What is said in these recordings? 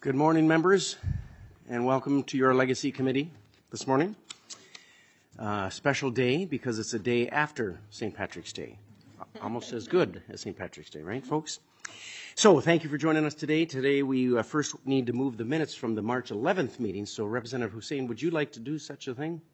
Good morning, members, and welcome to your Legacy Committee this morning. Special day because it's a day after St. Patrick's Day. Almost as good as St. Patrick's Day, right, folks? So thank you for joining us today. Today we first need to move the minutes from the March 11th meeting. So Representative Hussein, would you like to do such a thing?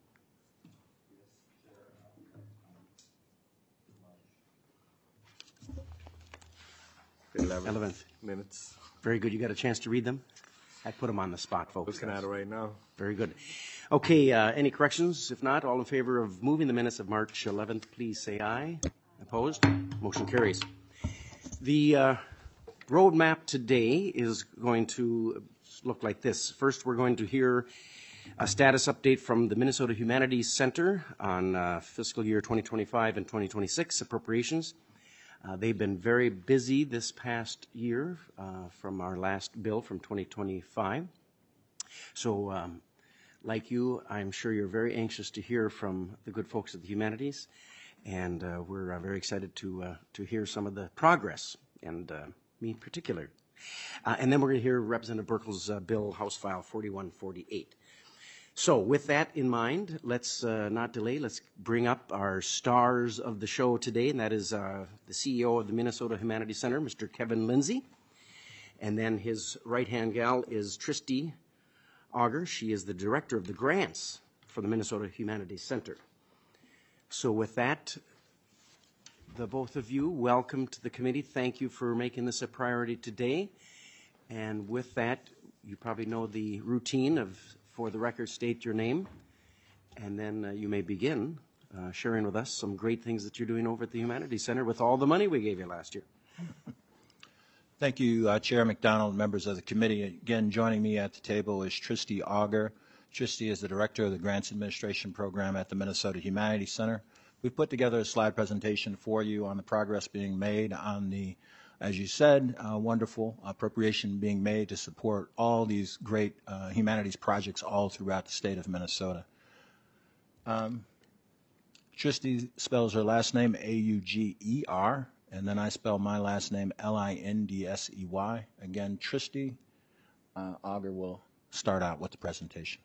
11th minutes. Very good. You got a chance to read them? I put them on the spot, folks. Looking at it right now. Very good. Okay, any corrections? If not, all in favor of moving the minutes of March 11th, please say aye. Opposed? Motion carries. The roadmap today is going to look like this. First, we're going to hear a status update from the Minnesota Humanities Center on fiscal year 2025 and 2026 appropriations. They've been very busy this past year from our last bill from 2025. So like you, I'm sure you're very anxious to hear from the good folks at the Humanities, and we're very excited to hear some of the progress, and me in particular. And then we're going to hear Representative Buerkel's bill, House File 4148. So with that in mind, let's not delay. Let's bring up our stars of the show today, and that is the CEO of the Minnesota Humanities Center, Mr. Kevin Lindsay. And then his right-hand gal is Tristy Auger. She is the director of the grants for the Minnesota Humanities Center. So with that, the both of you, welcome to the committee. Thank you for making this a priority today. And with that, you probably know the routine of, for the record, state your name, and then you may begin sharing with us some great things that you're doing over at the Humanities Center with all the money we gave you last year. Thank you, Chair McDonald, members of the committee. Again, joining me at the table is Tristy Auger. Tristy is the director of the Grants Administration Program at the Minnesota Humanities Center. We've put together a slide presentation for you on the progress being made on the, as you said, wonderful appropriation being made to support all these great humanities projects all throughout the state of Minnesota. Tristy spells her last name A-U-G-E-R, and then I spell my last name L-I-N-D-S-E-Y. Again, Tristy Auger will start out with the presentation.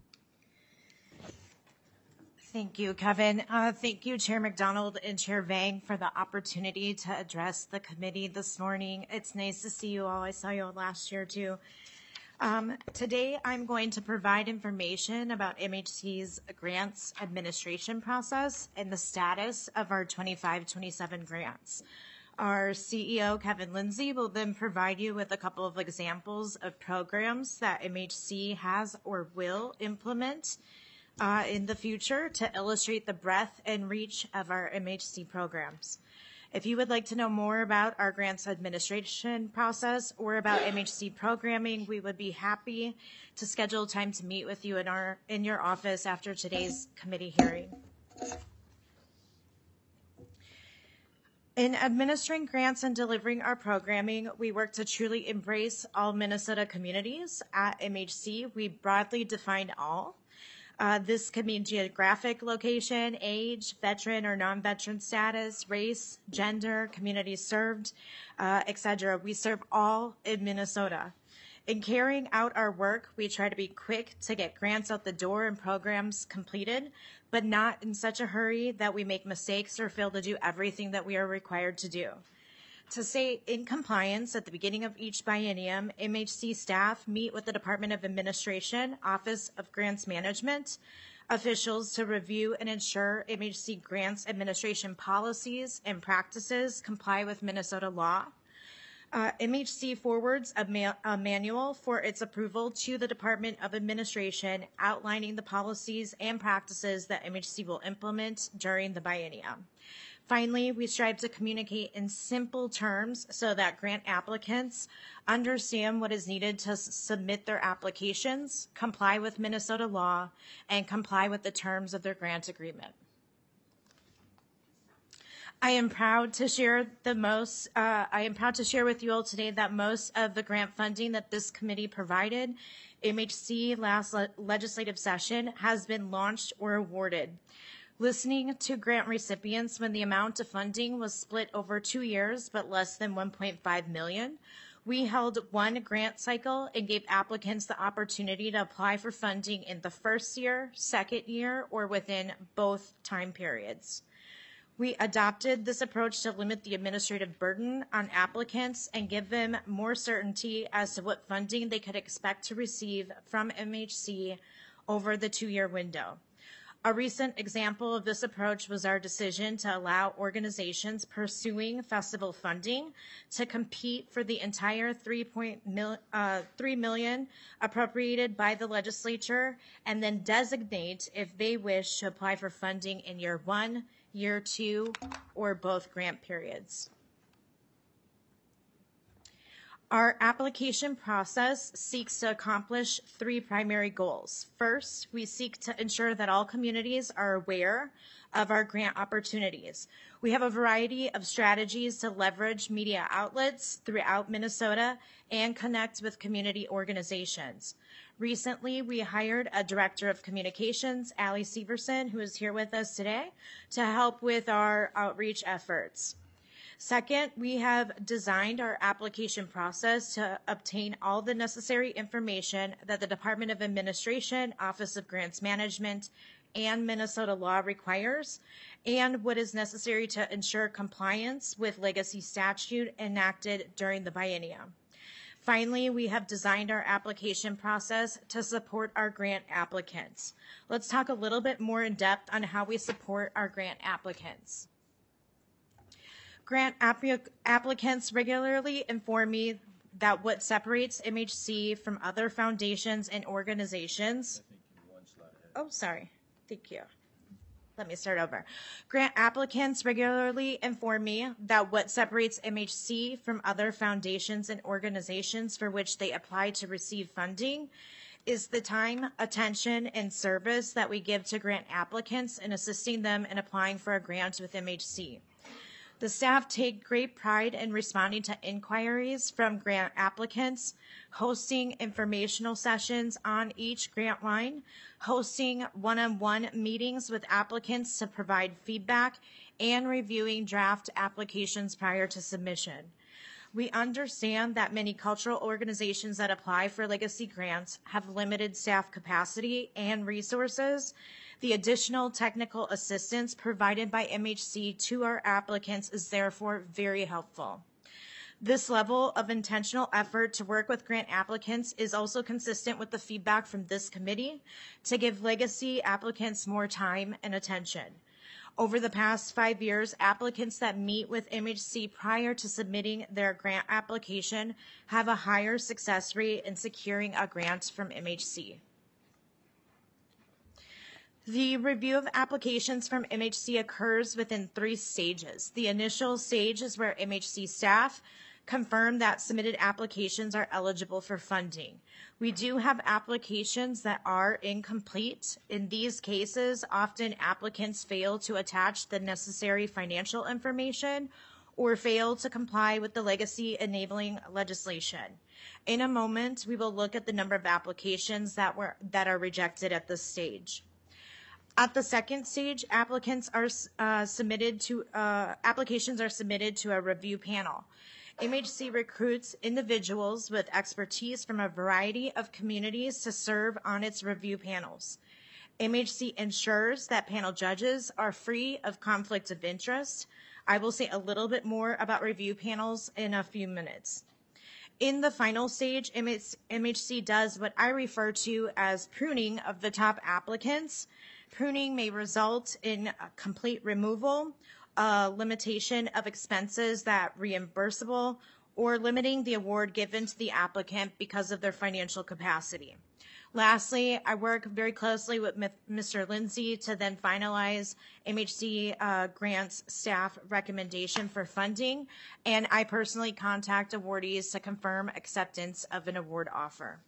Thank you, Kevin. Thank you, Chair McDonald and Chair Vang, for the opportunity to address the committee this morning. It's nice to see you all. I saw you all last year, too. Today, I'm going to provide information about MHC's grants administration process and the status of our 25-27 grants. Our CEO, Kevin Lindsay, will then provide you with a couple of examples of programs that MHC has or will implement in the future to illustrate the breadth and reach of our MHC programs. If you would like to know more about our grants administration process or about MHC programming, we would be happy to schedule time to meet with you in your office after today's committee hearing. In administering grants and delivering our programming, we work to truly embrace all Minnesota communities. At MHC, we broadly define all. This could mean geographic location, age, veteran or non-veteran status, race, gender, communities served, etc. We serve all in Minnesota. In carrying out our work, we try to be quick to get grants out the door and programs completed, but not in such a hurry that we make mistakes or fail to do everything that we are required to do. To stay in compliance at the beginning of each biennium, MHC staff meet with the Department of Administration, Office of Grants Management, officials to review and ensure MHC grants administration policies and practices comply with Minnesota law. MHC forwards a manual for its approval to the Department of Administration outlining the policies and practices that MHC will implement during the biennium. Finally, we strive to communicate in simple terms so that grant applicants understand what is needed to submit their applications, comply with Minnesota law, and comply with the terms of their grant agreement. I am proud to share with you all today that most of the grant funding that this committee provided MHC last legislative session has been launched or awarded. Listening to grant recipients when the amount of funding was split over 2 years but less than $1.5 million, We held one grant cycle and gave applicants the opportunity to apply for funding in the first year, second year, or within both time periods. We adopted this approach to limit the administrative burden on applicants and give them more certainty as to what funding they could expect to receive from MHC over the 2-year window. A recent example of this approach was our decision to allow organizations pursuing festival funding to compete for the entire $3 million appropriated by the legislature, and then designate if they wish to apply for funding in year 1, year 2, or both grant periods. Our application process seeks to accomplish 3 primary goals. First, we seek to ensure that all communities are aware of our grant opportunities. We have a variety of strategies to leverage media outlets throughout Minnesota and connect with community organizations. Recently, we hired a director of communications, Allie Severson, who is here with us today, to help with our outreach efforts. Second, we have designed our application process to obtain all the necessary information that the Department of Administration, Office of Grants Management, and Minnesota law requires, and what is necessary to ensure compliance with legacy statute enacted during the biennium. Finally, we have designed our application process to support our grant applicants. Let's talk a little bit more in depth on how we support our grant applicants. Grant applicants regularly inform me that what separates MHC from other foundations and organizations. Oh, sorry. Thank you. Let me start over. Grant applicants regularly inform me that what separates MHC from other foundations and organizations for which they apply to receive funding is the time, attention, and service that we give to grant applicants in assisting them in applying for a grant with MHC. The staff take great pride in responding to inquiries from grant applicants, hosting informational sessions on each grant line, hosting one-on-one meetings with applicants to provide feedback, and reviewing draft applications prior to submission. We understand that many cultural organizations that apply for legacy grants have limited staff capacity and resources. The additional technical assistance provided by MHC to our applicants is therefore very helpful. This level of intentional effort to work with grant applicants is also consistent with the feedback from this committee to give legacy applicants more time and attention. Over the past 5 years, applicants that meet with MHC prior to submitting their grant application have a higher success rate in securing a grant from MHC. The review of applications from MHC occurs within 3 stages. The initial stage is where MHC staff confirm that submitted applications are eligible for funding. We do have applications that are incomplete. In these cases, often applicants fail to attach the necessary financial information or fail to comply with the legacy enabling legislation. In a moment, we will look at the number of applications that are rejected at this stage. At the second stage, applications are submitted to a review panel. MHC recruits individuals with expertise from a variety of communities to serve on its review panels. MHC ensures that panel judges are free of conflict of interest. I will say a little bit more about review panels in a few minutes. In the final stage, MHC does what I refer to as pruning of the top applicants. Pruning may result in a complete removal, limitation of expenses that reimbursable, or limiting the award given to the applicant because of their financial capacity. Lastly, I work very closely with Mr. Lindsay to then finalize MHC grants staff recommendation for funding, and I personally contact awardees to confirm acceptance of an award offer.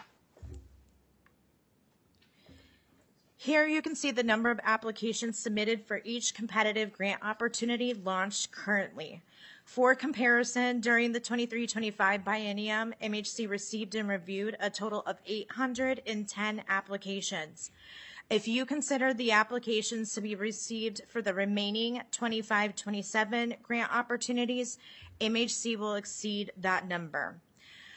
Here you can see the number of applications submitted for each competitive grant opportunity launched currently. For comparison, during the 23-25 biennium, MHC received and reviewed a total of 810 applications. If you consider the applications to be received for the remaining 25-27 grant opportunities, MHC will exceed that number.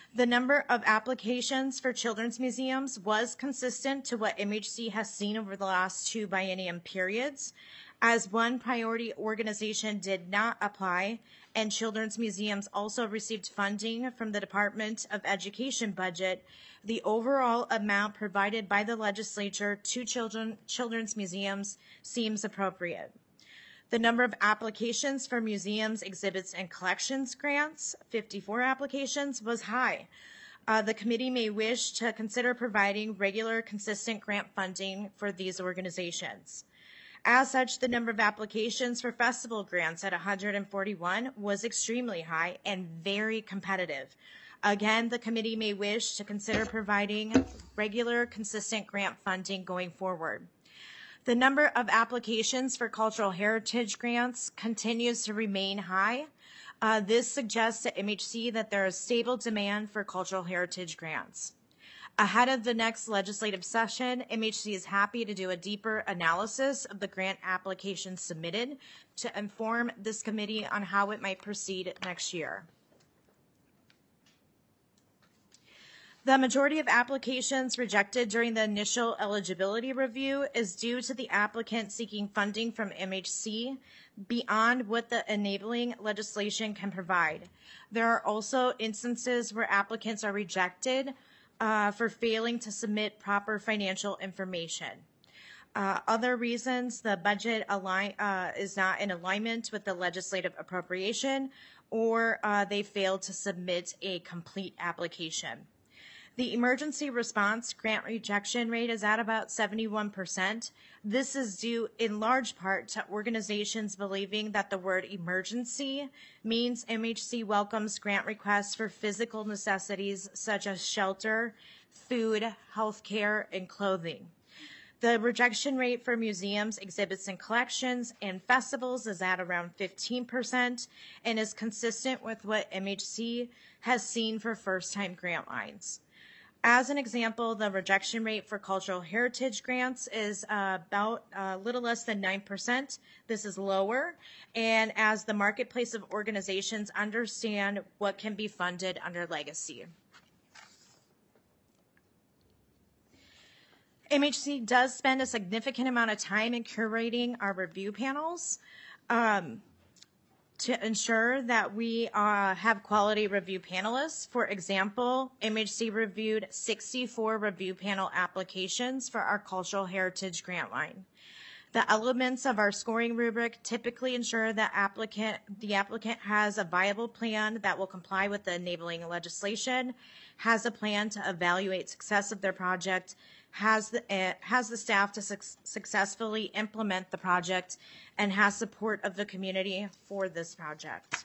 The number of applications for children's museums was consistent to what MHC has seen over the last 2 biennium periods. As one priority organization did not apply, and children's museums also received funding from the Department of Education budget, the overall amount provided by the legislature to children's museums seems appropriate. The number of applications for museums, exhibits, and collections grants, 54 applications, was high. The committee may wish to consider providing regular, consistent grant funding for these organizations. As such, the number of applications for festival grants at 141 was extremely high and very competitive. Again, the committee may wish to consider providing regular, consistent grant funding going forward. The number of applications for cultural heritage grants continues to remain high. This suggests to MHC that there is stable demand for cultural heritage grants. Ahead of the next legislative session, MHC is happy to do a deeper analysis of the grant applications submitted to inform this committee on how it might proceed next year. The majority of applications rejected during the initial eligibility review is due to the applicant seeking funding from MHC beyond what the enabling legislation can provide. There are also instances where applicants are rejected for failing to submit proper financial information. Other reasons, the budget is not in alignment with the legislative appropriation, or they failed to submit a complete application. The emergency response grant rejection rate is at about 71%. This is due in large part to organizations believing that the word emergency means MHC welcomes grant requests for physical necessities such as shelter, food, healthcare, and clothing. The rejection rate for museums, exhibits, and collections and festivals is at around 15% and is consistent with what MHC has seen for first-time grant lines. As an example, the rejection rate for cultural heritage grants is about a little less than 9%. This is lower, and as the marketplace of organizations understand what can be funded under legacy. MHC does spend a significant amount of time in curating our review panels to ensure that we have quality review panelists. For example, MHC reviewed 64 review panel applications for our cultural heritage grant line. The elements of our scoring rubric typically ensure that the applicant has a viable plan that will comply with the enabling legislation, has a plan to evaluate success of their project, has the staff to successfully implement the project, and has support of the community for this project.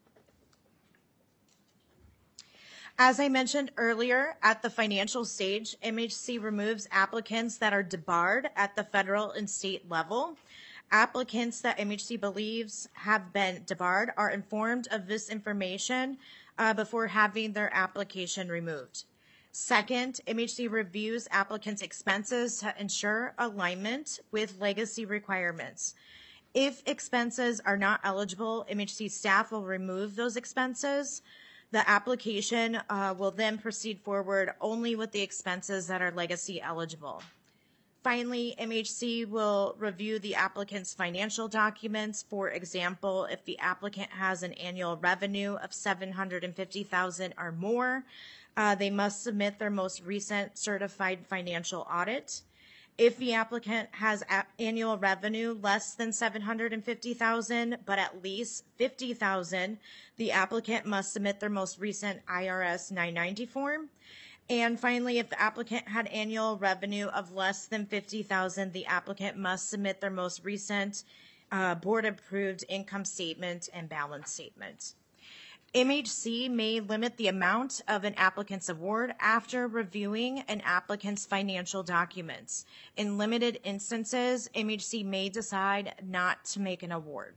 As I mentioned earlier, at the financial stage, MHC removes applicants that are debarred at the federal and state level. Applicants that MHC believes have been debarred are informed of this information before having their application removed. Second, MHC reviews applicants' expenses to ensure alignment with legacy requirements. If expenses are not eligible, MHC staff will remove those expenses. The application will then proceed forward only with the expenses that are legacy eligible. Finally, MHC will review the applicant's financial documents. For example, if the applicant has an annual revenue of $750,000 or more, they must submit their most recent certified financial audit. If the applicant has annual revenue less than $750,000 but at least $50,000, the applicant must submit their most recent IRS 990 form. And finally, if the applicant had annual revenue of less than $50,000, the applicant must submit their most recent board-approved income statement and balance statement. MHC may limit the amount of an applicant's award after reviewing an applicant's financial documents. In limited instances, MHC may decide not to make an award.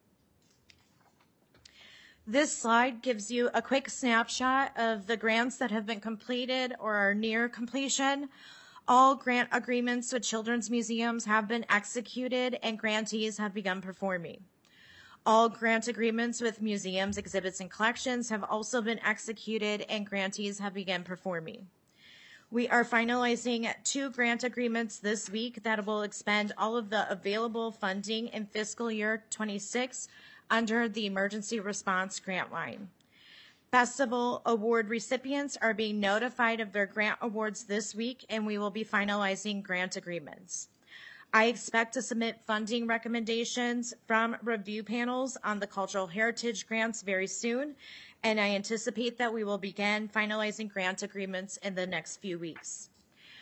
This slide gives you a quick snapshot of the grants that have been completed or are near completion. All grant agreements with children's museums have been executed and grantees have begun performing. All grant agreements with museums, exhibits, and collections have also been executed, and grantees have begun performing. We are finalizing 2 grant agreements this week that will expend all of the available funding in fiscal year 26 under the Emergency Response Grant Line. Festival award recipients are being notified of their grant awards this week, and we will be finalizing grant agreements. I expect to submit funding recommendations from review panels on the cultural heritage grants very soon, and I anticipate that we will begin finalizing grant agreements in the next few weeks.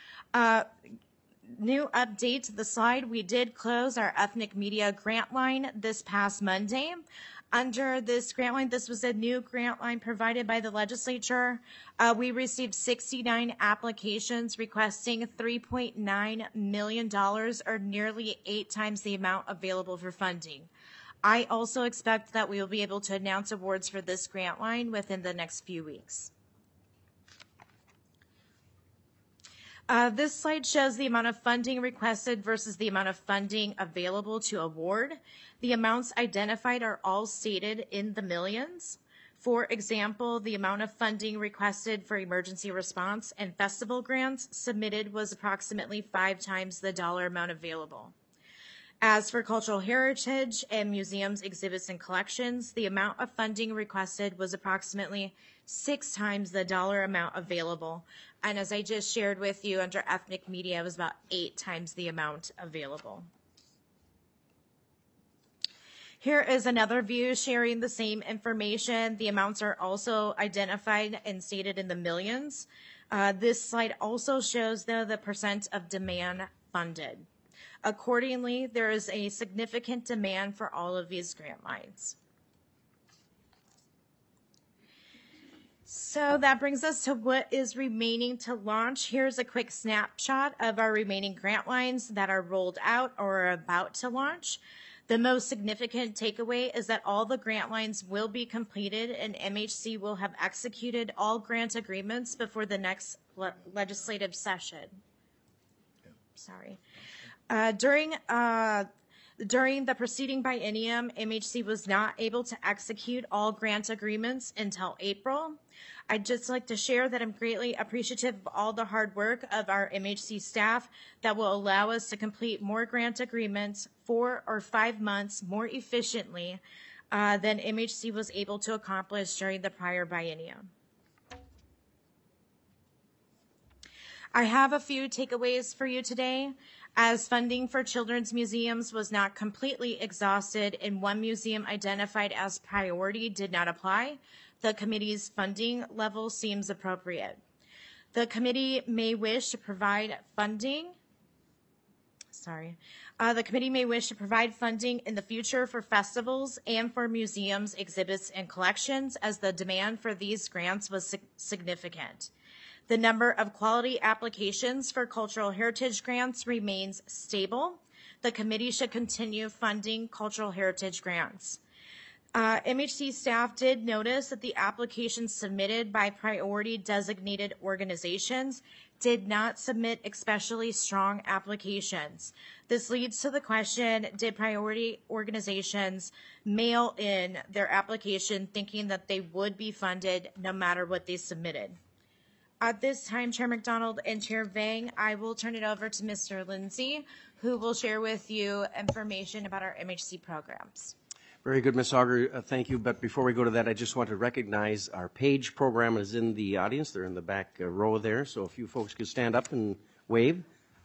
New update to the slide, we did close our ethnic media grant line this past Monday. Under this grant line, this was a new grant line provided by the legislature. We received 69 applications requesting $3.9 million, or nearly 8 times the amount available for funding. I also expect that we will be able to announce awards for this grant line within the next few weeks. This slide shows the amount of funding requested versus the amount of funding available to award. The amounts identified are all stated in the millions. For example, the amount of funding requested for emergency response and festival grants submitted was approximately 5 times the dollar amount available. As for cultural heritage and museums, exhibits, and collections, the amount of funding requested was approximately 6 times the dollar amount available. And as I just shared with you, under ethnic media, it was about 8 times the amount available. Here is another view sharing the same information. The amounts are also identified and stated in the millions. This slide also shows, though, the percent of demand funded. Accordingly, there is a significant demand for all of these grant lines. So that brings us to what is remaining to launch. Here's a quick snapshot of our remaining grant lines that are rolled out or are about to launch. The most significant takeaway is that all the grant lines will be completed, and MHC will have executed all grant agreements before the next legislative session. Sorry. During the preceding biennium, MHC was not able to execute all grant agreements until April. I'd just like to share that I'm greatly appreciative of all the hard work of our MHC staff that will allow us to complete more grant agreements 4 or 5 months more efficiently than MHC was able to accomplish during the prior biennium. I have a few takeaways for you today. As funding for children's museums was not completely exhausted and one museum identified as priority did not apply, the committee's funding level seems appropriate. The committee may wish to provide funding. The committee may wish to provide funding in the future for festivals and for museums, exhibits, and collections, as the demand for these grants was significant. The number of quality applications for cultural heritage grants remains stable. The committee should continue funding cultural heritage grants. MHC staff did notice that the applications submitted by priority designated organizations did not submit especially strong applications. This leads to the question, did priority organizations mail in their application thinking that they would be funded no matter what they submitted? At this time, Chair McDonald and Chair Vang, I will turn it over to Mr. Lindsay, who will share with you information about our MHC programs. Very good, Ms. Auger. Thank you. But before we go to that, I just want to recognize our PAGE program is in the audience. They're in the back row there. So if you folks could stand up and wave.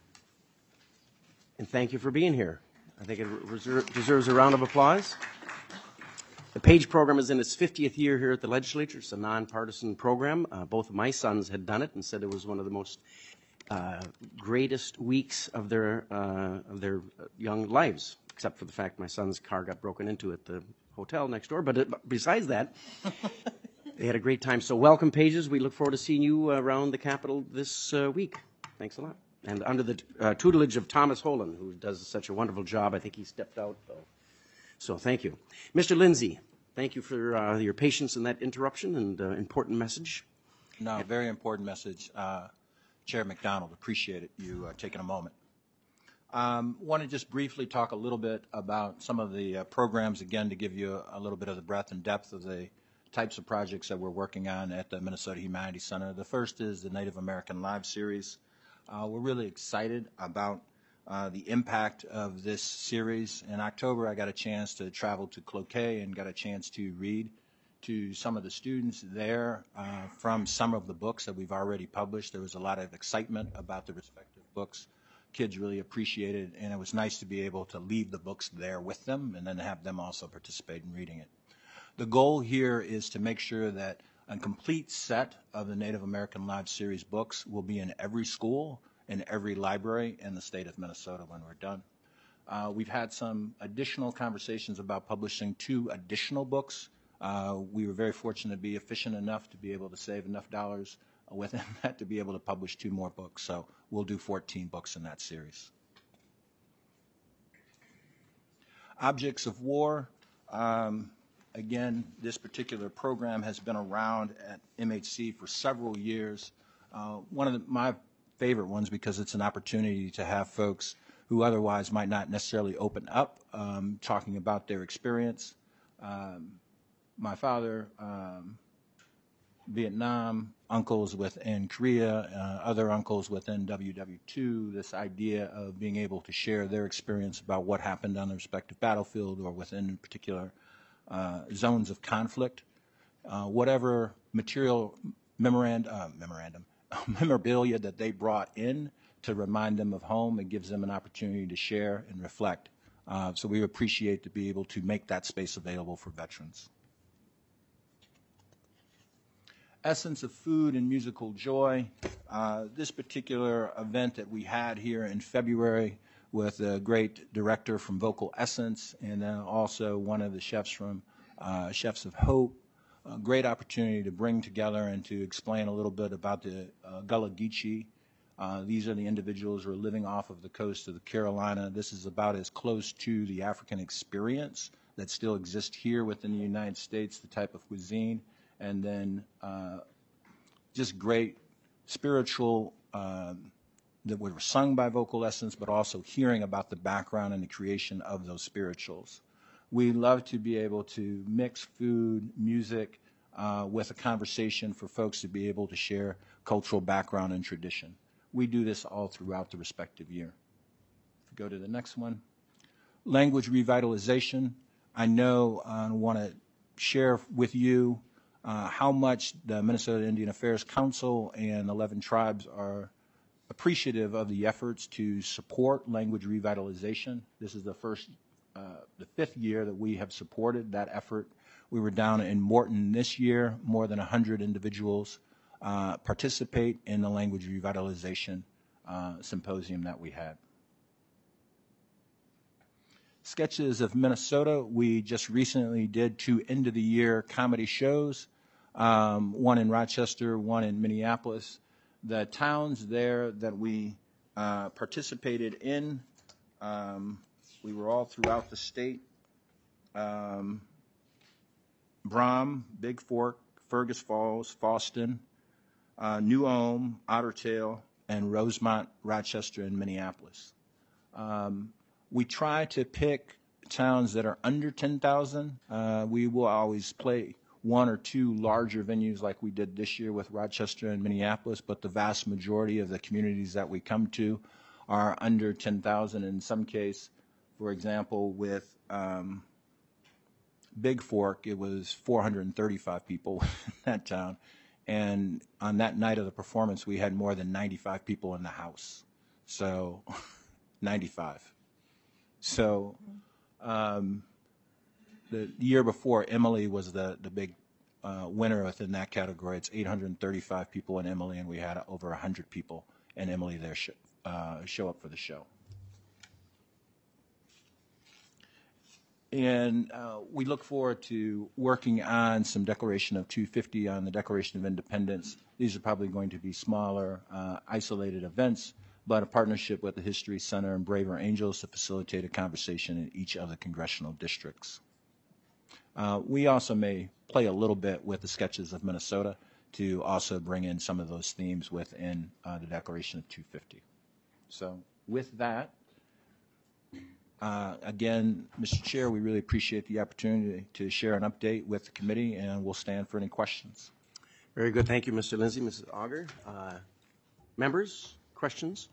And thank you for being here. I think it deserves a round of applause. The PAGE program is in its 50th year here at the legislature. It's a nonpartisan program. Both of my sons had done it and said it was one of the most greatest weeks of their young lives, except for the fact my son's car got broken into at the hotel next door. But besides that, they had a great time. So welcome, Pages. We look forward to seeing you around the Capitol this week. Thanks a lot. And under the tutelage of Thomas Holan, who does such a wonderful job. I think he stepped out, though. So thank you. Mr. Lindsay, thank you for your patience in that interruption and important message. No, very important message. Chair McDonald, appreciate it, you taking a moment. Want to just briefly talk a little bit about some of the programs, again, to give you a little bit of the breadth and depth of the types of projects that we're working on at the Minnesota Humanities Center. The first is the Native American Live series. We're really excited about the impact of this series. In October, I got a chance to travel to Cloquet and got a chance to read to some of the students there from some of the books that we've already published. There was a lot of excitement about the respective books. Kids really appreciated it, and it was nice to be able to leave the books there with them and then have them also participate in reading it. The goal here is to make sure that a complete set of the Native American Live series books will be in every school, in every library in the state of Minnesota when we're done. We've had some additional conversations about publishing 2 additional books. We were very fortunate to be efficient enough to be able to save enough dollars within that to be able to publish 2 more books. So we'll do 14 books in that series. Objects of War. Again, this particular program has been around at MHC for several years. One of my favorite ones because it's an opportunity to have folks who otherwise might not necessarily open up talking about their experience. My father, Vietnam, uncles within Korea, other uncles within WW2, this idea of being able to share their experience about what happened on the respective battlefield or within particular zones of conflict. Whatever memorabilia that they brought in to remind them of home, it gives them an opportunity to share and reflect. So we appreciate to be able to make that space available for veterans. Essence of Food and Musical Joy. This particular event that we had here in February with a great director from Vocal Essence and then also one of the chefs from Chefs of Hope. A great opportunity to bring together and to explain a little bit about the Gullah Geechee. These are the individuals who are living off of the coast of the Carolina. This is about as close to the African experience that still exists here within the United States, the type of cuisine. And then just great spiritual that were sung by Vocal Essence, but also hearing about the background and the creation of those spirituals. We love to be able to mix food, music, with a conversation for folks to be able to share cultural background and tradition. We do this all throughout the respective year. If we go to the next one. Language revitalization. I know I want to share with you how much the Minnesota Indian Affairs Council and 11 tribes are appreciative of the efforts to support language revitalization. This is the 5th year that we have supported that effort. We were down in Morton this year. More than 100 individuals participate in the language revitalization symposium that we had. Sketches of Minnesota. We just recently did 2 end-of-the-year comedy shows, one in Rochester, one in Minneapolis. The towns there that we participated in, we were all throughout the state. Brom, Big Fork, Fergus Falls, Fawston, New Ulm, Otter Tail, and Rosemont, Rochester, and Minneapolis. We try to pick towns that are under 10,000. We will always play 1 or 2 larger venues like we did this year with Rochester and Minneapolis, but the vast majority of the communities that we come to are under 10,000. In some case, for example, with Big Fork, it was 435 people in that town. And on that night of the performance, we had more than 95 people in the house. So 95. So the year before, Emily was the big winner within that category. It's 835 people in Emily, and we had over 100 people in Emily there show up for the show. And we look forward to working on some Declaration of 250 on the Declaration of Independence. These are probably going to be smaller, isolated events, but a partnership with the History Center and Braver Angels to facilitate a conversation in each of the congressional districts. We also may play a little bit with the Sketches of Minnesota to also bring in some of those themes within the Declaration of 250. So with that, Again, Mr. Chair, we really appreciate the opportunity to share an update with the committee, and we'll stand for any questions. Very good. Thank you, Mr. Lindsay. Mrs. Auger. Members, questions?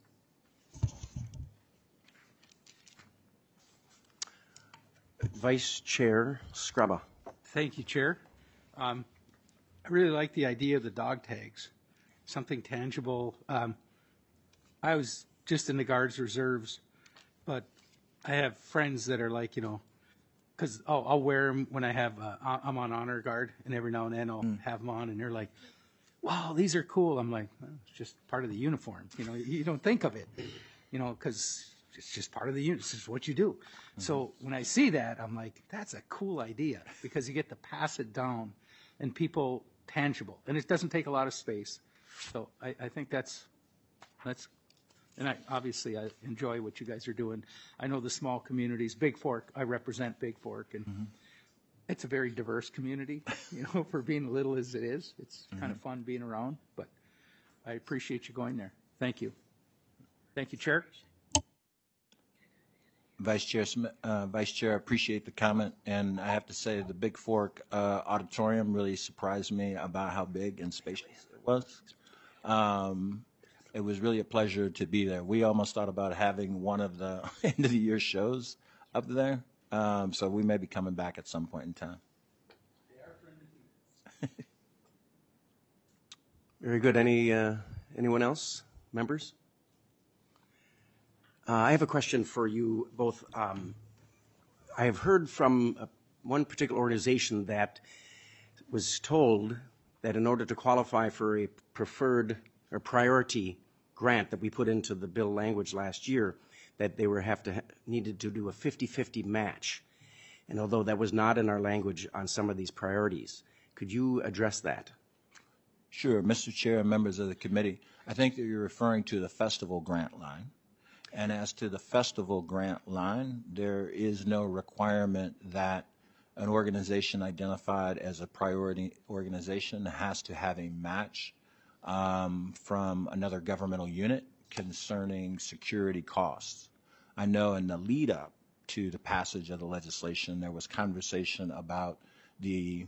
Vice Chair Scrubba. Thank you, Chair. I really like the idea of the dog tags, something tangible. I was just in the Guards Reserves, but I have friends that are like, because I'll wear them when I'm on honor guard, and every now and then I'll have them on, and they're like, wow, these are cool. I'm like, well, it's just part of the uniform. You don't think of it, because it's just part of the uniform. It's just what you do. Mm-hmm. So when I see that, I'm like, that's a cool idea, because you get to pass it down and people tangible, and it doesn't take a lot of space. So I think that's, and obviously I enjoy what you guys are doing. I know the small communities, Big Fork, I represent Big Fork, and it's a very diverse community, for being little as it is. It's kind of fun being around, but I appreciate you going there. Thank you. Thank you, Chair. Vice Chair, I appreciate the comment, and I have to say the Big Fork auditorium really surprised me about how big and spacious it was. It was really a pleasure to be there. We almost thought about having one of the end of the year shows up there, so we may be coming back at some point in time. Very good. Anyone else? Members? I have a question for you both. I have heard from one particular organization that was told that in order to qualify for a preferred or priority grant that we put into the bill language last year, that they needed to do a 50-50 match. And although that was not in our language on some of these priorities, could you address that? Sure, Mr. Chair and members of the committee. I think that you're referring to the festival grant line. And as to the festival grant line, there is no requirement that an organization identified as a priority organization has to have a match from another governmental unit concerning security costs. I know in the lead up to the passage of the legislation, there was conversation about the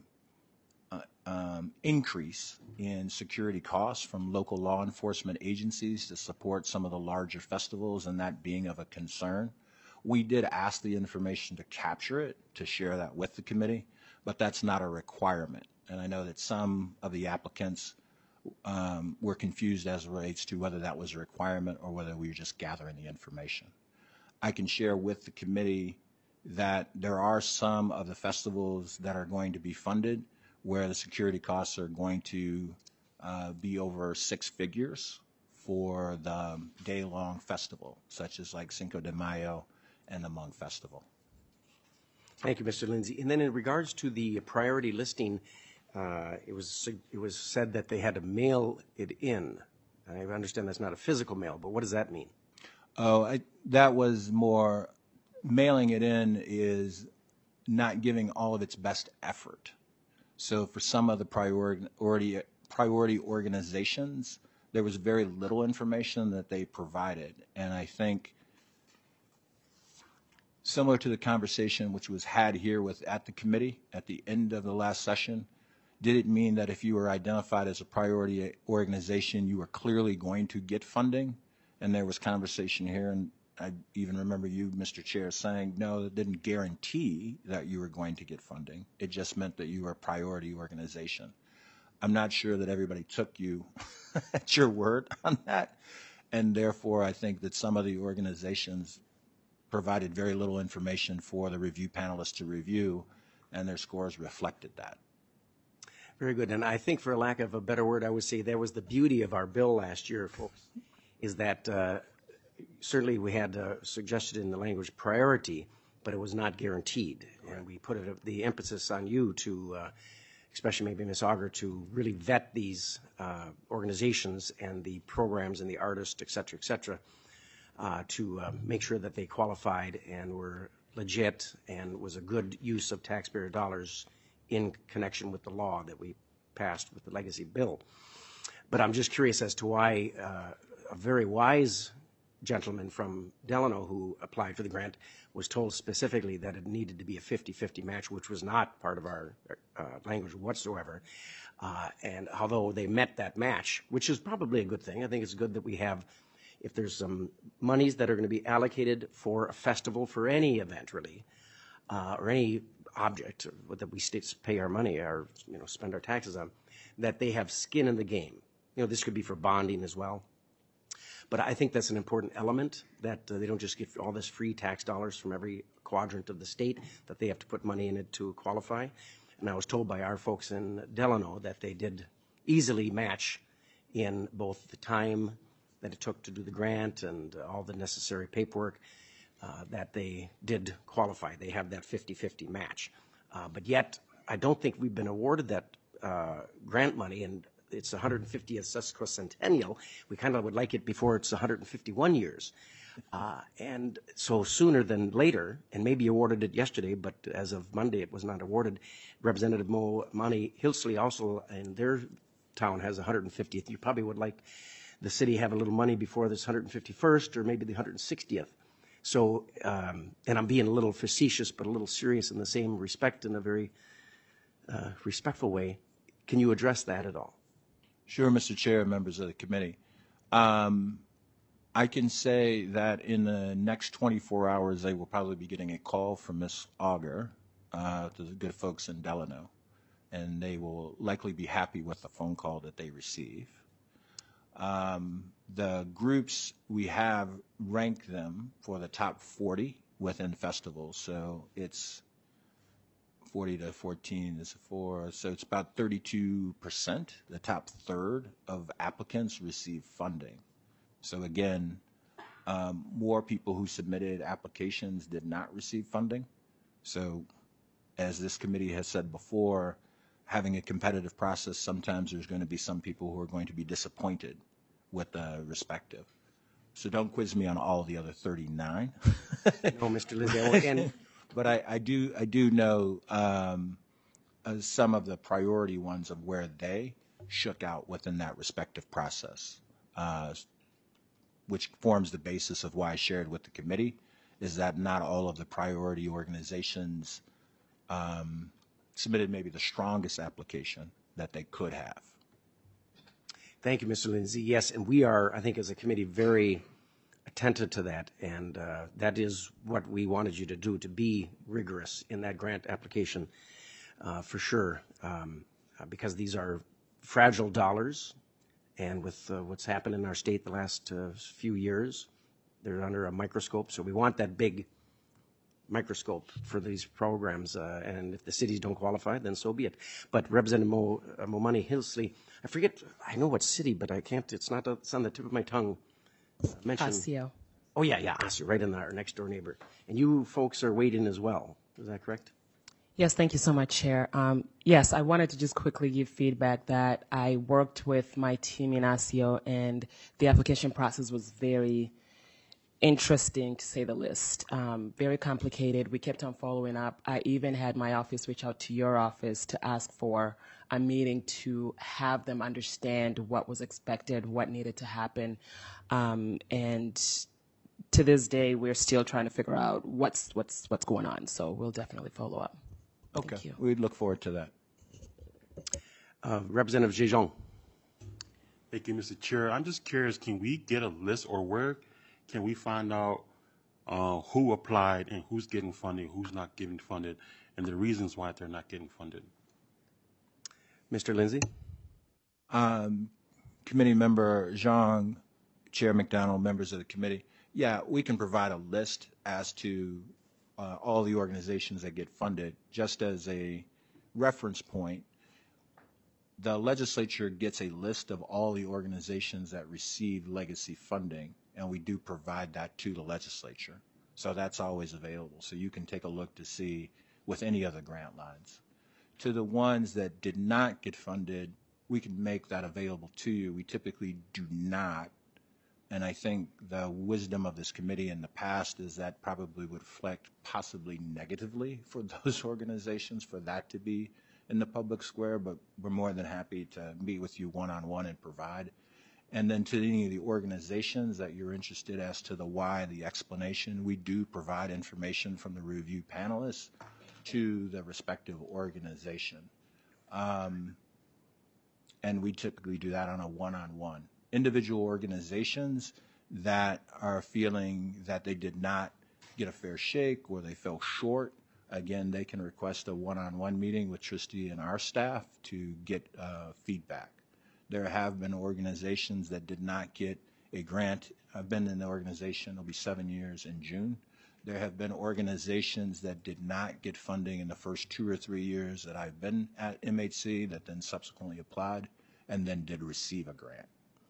increase in security costs from local law enforcement agencies to support some of the larger festivals, and that being of a concern. We did ask the information to capture it, to share that with the committee, but that's not a requirement. And I know that some of the applicants were confused as it relates to whether that was a requirement or whether we were just gathering the information. I can share with the committee that there are some of the festivals that are going to be funded where the security costs are going to be over 6 figures for the day-long festival, such as like Cinco de Mayo and the Hmong Festival. Thank you, Mr. Lindsay. And then in regards to the priority listing, it was said that they had to mail it in. I understand that's not a physical mail, but what does that mean? Oh, that was more, mailing it in is not giving all of its best effort. So for some of the priority organizations, there was very little information that they provided. And I think similar to the conversation which was had here at the committee at the end of the last session, did it mean that if you were identified as a priority organization, you were clearly going to get funding? And there was conversation here, and I even remember you, Mr. Chair, saying, no, it didn't guarantee that you were going to get funding. It just meant that you were a priority organization. I'm not sure that everybody took you at your word on that, and therefore I think that some of the organizations provided very little information for the review panelists to review, and their scores reflected that. Very good. And I think, for lack of a better word, I would say that was the beauty of our bill last year, folks, is that certainly we had suggested in the language priority, but it was not guaranteed. Right. And we put the emphasis on you to, especially maybe Ms. Auger, to really vet these organizations and the programs and the artists, et cetera, to make sure that they qualified and were legit and was a good use of taxpayer dollars in connection with the law that we passed with the legacy bill. But I'm just curious as to why a very wise gentleman from Delano who applied for the grant was told specifically that it needed to be a 50-50 match, which was not part of our language whatsoever. And although they met that match, which is probably a good thing, I think it's good that we have, if there's some monies that are going to be allocated for a festival, for any event really, or any object that we states pay our money or spend our taxes on, that they have skin in the game. This could be for bonding as well. But I think that's an important element, that they don't just get all this free tax dollars from every quadrant of the state, that they have to put money in it to qualify. And I was told by our folks in Delano that they did easily match in both the time that it took to do the grant and all the necessary paperwork, that they did qualify. They have that 50-50 match. But yet, I don't think we've been awarded that grant money, and it's 150th sesquicentennial. We kind of would like it before it's 151 years. And so sooner than later, and maybe awarded it yesterday, but as of Monday it was not awarded. Representative Mani Hilsley also in their town has 150th. You probably would like the city have a little money before this 151st or maybe the 160th. So, and I'm being a little facetious but a little serious in the same respect, in a very respectful way. Can you address that at all? Sure, Mr. Chair, members of the committee. I can say that in the next 24 hours, they will probably be getting a call from Ms. Auger, to the good folks in Delano, and they will likely be happy with the phone call that they receive. The groups we have ranked them for the top 40 within festivals, so it's 40 to 14 is 4, so it's about 32%. The top third of applicants receive funding. So again, more people who submitted applications did not receive funding. So as this committee has said before, having a competitive process, sometimes there's going to be some people who are going to be disappointed with the respective. So don't quiz me on all the other 39. No, Mr. Lindsay. And but I do know some of the priority ones of where they shook out within that respective process, which forms the basis of why I shared with the committee, is that not all of the priority organizations submitted maybe the strongest application that they could have. Thank you, Mr. Lindsay. Yes, and we are, I think, as a committee, very attentive to that, and that is what we wanted you to do, to be rigorous in that grant application, for sure, because these are fragile dollars, and with what's happened in our state the last few years, they're under a microscope, so we want that big microscope for these programs, and if the cities don't qualify, then so be it. But Representative Momani Hilsley, I forget, I know what city, but I can't, it's on the tip of my tongue. Osseo. Oh, yeah, Osseo, right in our next door neighbor. And you folks are waiting as well, is that correct? Yes, thank you so much, Chair. Yes, I wanted to just quickly give feedback that I worked with my team in Osseo, and the application process was very interesting, to say the least. Very complicated. We kept on following up. I even had my office reach out to your office to ask for a meeting to have them understand what was expected, what needed to happen. And to this day, we're still trying to figure out what's going on. So we'll definitely follow up. Okay, Thank you. we'd look forward to that. Representative Jejon. Thank you, Mr. Chair. I'm just curious, can we get a list, or where can we find out who applied and who's getting funded, who's not getting funded, and the reasons why they're not getting funded? Mr. Lindsay? Committee member Zhang, Chair McDonald, members of the committee, yeah, we can provide a list as to all the organizations that get funded. Just as a reference point, the legislature gets a list of all the organizations that receive legacy funding, and we do provide that to the legislature. So that's always available. So you can take a look to see with any other grant lines. To the ones that did not get funded, we can make that available to you. We typically do not. And I think the wisdom of this committee in the past is that probably would reflect possibly negatively for those organizations for that to be in the public square, but we're more than happy to meet with you one-on-one and provide And then to any of the organizations that you're interested as to the why, the explanation, we do provide information from the review panelists to the respective organization. And we typically do that on a one-on-one. Individual organizations that are feeling that they did not get a fair shake or they fell short, again, they can request a one-on-one meeting with Tristee and our staff to get feedback. There have been organizations that did not get a grant. I've been in the organization, it'll be 7 years in June. There have been organizations that did not get funding in the first 2 or 3 years that I've been at MHC that then subsequently applied and then did receive a grant.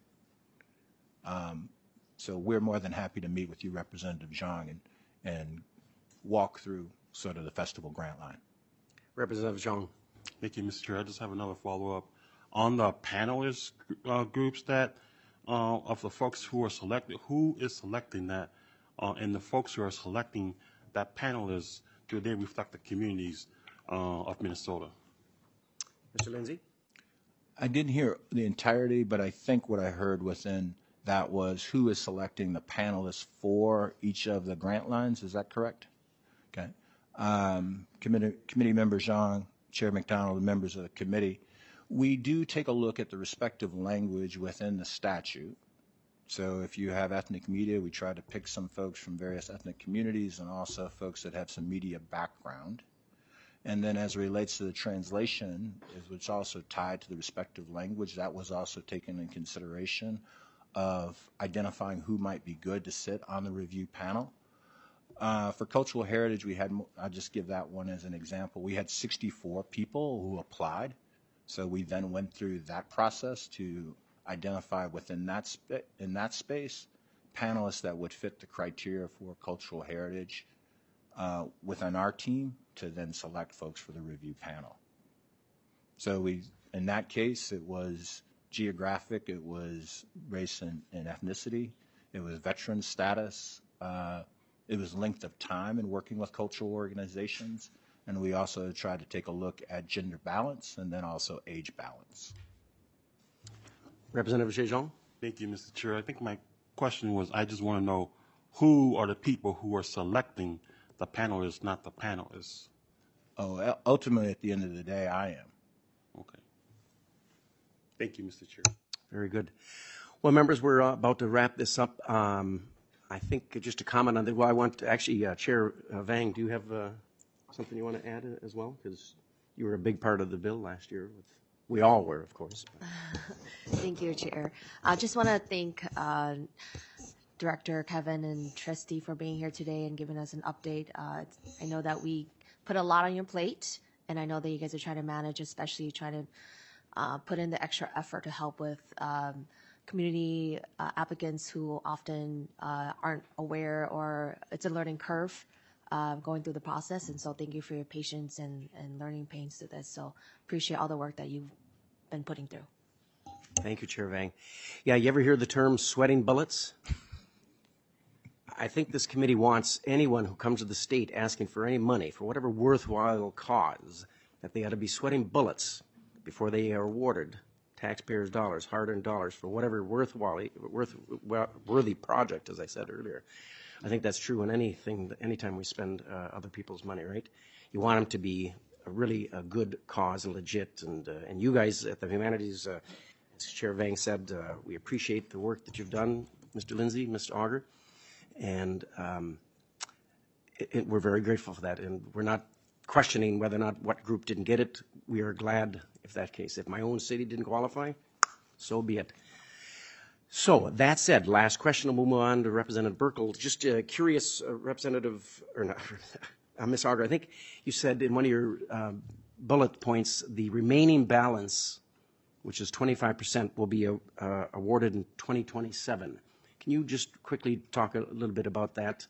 So we're more than happy to meet with you, Representative Zhang, and walk through sort of the festival grant line. Representative Zhang. Thank you, Mr. Chair. I just have another follow-up. On the panelist groups that, of the folks who are selected, who is selecting that? And the folks who are selecting that panelists, do they reflect the communities of Minnesota? Mr. Lindsay? I didn't hear the entirety, but I think what I heard within that was who is selecting the panelists for each of the grant lines. Is that correct? Okay. Committee member Zhang, Chair McDonald, and members of the committee, we do take a look at the respective language within the statute. So if you have ethnic media, we try to pick some folks from various ethnic communities and also folks that have some media background. And then as it relates to the translation, which is also tied to the respective language, that was also taken in consideration of identifying who might be good to sit on the review panel. For cultural heritage, we had, I'll just give that one as an example. We had 64 people who applied. So we then went through that process to identify within that in that space panelists that would fit the criteria for cultural heritage within our team to then select folks for the review panel. So in that case, it was geographic, it was race and ethnicity, it was veteran status, it was length of time in working with cultural organizations, and we also tried to take a look at gender balance and then also age balance. Representative Zhejiang? Thank you, Mr. Chair. I think my question was, I just want to know who are the people who are selecting the panelists, not the panelists? Oh, ultimately, at the end of the day, I am. Okay. Thank you, Mr. Chair. Very good. Well, members, we're about to wrap this up. I think just to comment on that, well, I want to actually, Chair Vang, do you have something you want to add as well? Because you were a big part of the bill last year. We all were, of course. Thank you, Chair. I just want to thank Director Kevin and Tristee for being here today and giving us an update. I know that we put a lot on your plate, and I know that you guys are trying to manage, especially trying to put in the extra effort to help with community applicants who often aren't aware, or it's a learning curve going through the process. And so thank you for your patience and learning pains to this. So appreciate all the work that you've been putting through. Thank you, Chair Vang. Yeah, you ever hear the term sweating bullets? I think this committee wants anyone who comes to the state asking for any money for whatever worthwhile cause, that they ought to be sweating bullets before they are awarded taxpayers' dollars, hard-earned dollars, for whatever worthy project, as I said earlier. I think that's true in anytime we spend other people's money, right? You want them to be really a good cause and legit. And you guys at the Humanities, as Chair Vang said, we appreciate the work that you've done, Mr. Lindsay, Mr. Auger, and we're very grateful for that. And we're not questioning whether or not what group didn't get it. We are glad if that case. If my own city didn't qualify, so be it. So that said, last question, we'll move on to Representative Burkle. Just curious, Representative, or not, Ms. Auger, I think you said in one of your bullet points, the remaining balance, which is 25%, will be awarded in 2027. Can you just quickly talk a little bit about that?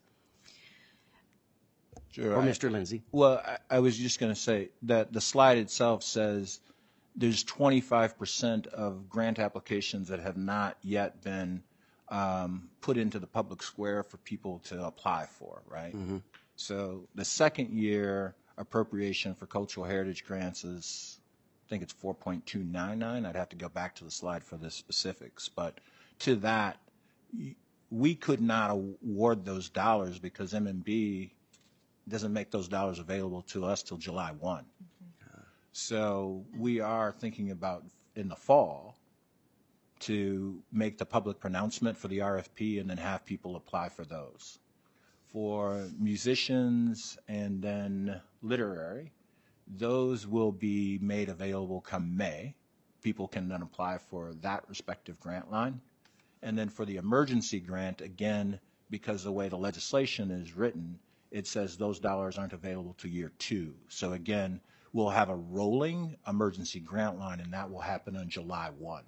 Sure. Or Mr. Lindsay? Well, I was just going to say that the slide itself says there's 25% of grant applications that have not yet been put into the public square for people to apply for, right? Mm-hmm. So the second year appropriation for cultural heritage grants is, I think it's 4.299. I'd have to go back to the slide for the specifics, but to that, we could not award those dollars because MMB doesn't make those dollars available to us till July 1. So we are thinking about in the fall to make the public pronouncement for the RFP and then have people apply for those. For musicians and then literary, those will be made available come May. People can then apply for that respective grant line. And then for the emergency grant, again, because the way the legislation is written, it says those dollars aren't available to year 2. So again, we'll have a rolling emergency grant line, and that will happen on July 1.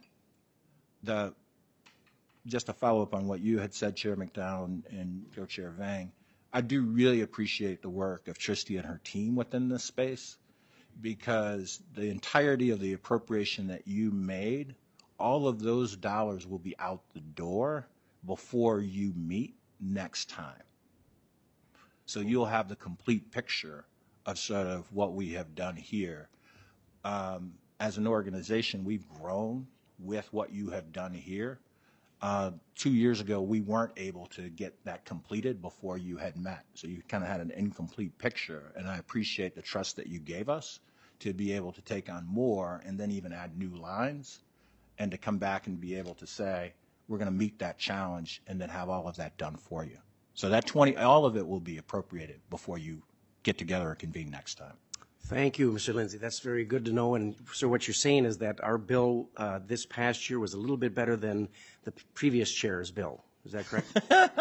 Just to follow up on what you had said, Chair McDonald and Co-Chair Vang, I do really appreciate the work of Tristy and her team within this space, because the entirety of the appropriation that you made, all of those dollars will be out the door before you meet next time. So you'll have the complete picture of sort of what we have done here. As an organization, we've grown with what you have done here. 2 years ago, we weren't able to get that completed before you had met. So you kind of had an incomplete picture, and I appreciate the trust that you gave us to be able to take on more and then even add new lines and to come back and be able to say, we're going to meet that challenge and then have all of that done for you. So that all of it will be appropriated before you get together and convene next time. Thank you, Mr. Lindsay. That's very good to know. And so what you're saying is that our bill this past year was a little bit better than the previous chair's bill. Is that correct?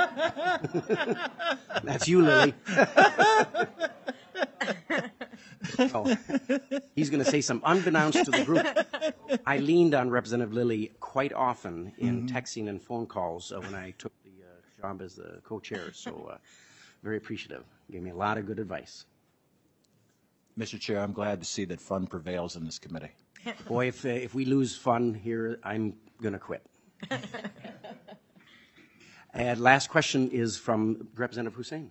That's you, Lily. Oh, he's going to say something unbeknownst to the group. I leaned on Representative Lilly quite often in texting and phone calls when I took the job as the co-chair. So very appreciative. Gave me a lot of good advice. Mr. Chair, I'm glad to see that fun prevails in this committee. Boy, if we lose fun here, I'm going to quit. And last question is from Representative Hussain.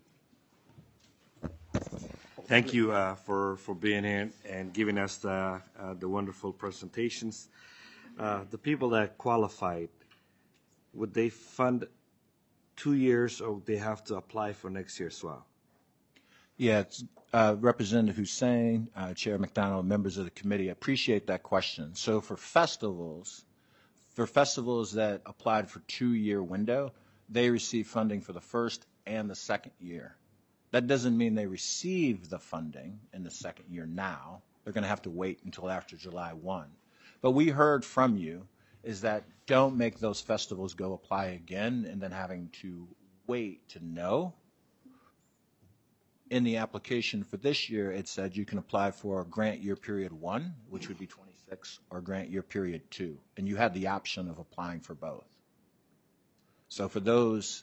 Thank you for being here and giving us the wonderful presentations. The people that qualified, would they fund 2 years or they have to apply for next year as well? Yeah, Representative Hussain, Chair McDonald, members of the committee, I appreciate that question. So for festivals that applied for 2-year window, they receive funding for the first and the second year. That doesn't mean they receive the funding in the second year now. They're going to have to wait until after July 1. But we heard from you is that don't make those festivals go apply again and then having to wait to know. In the application for this year, it said you can apply for grant year period 1, which would be 26, or grant year period 2. And you had the option of applying for both. So for those,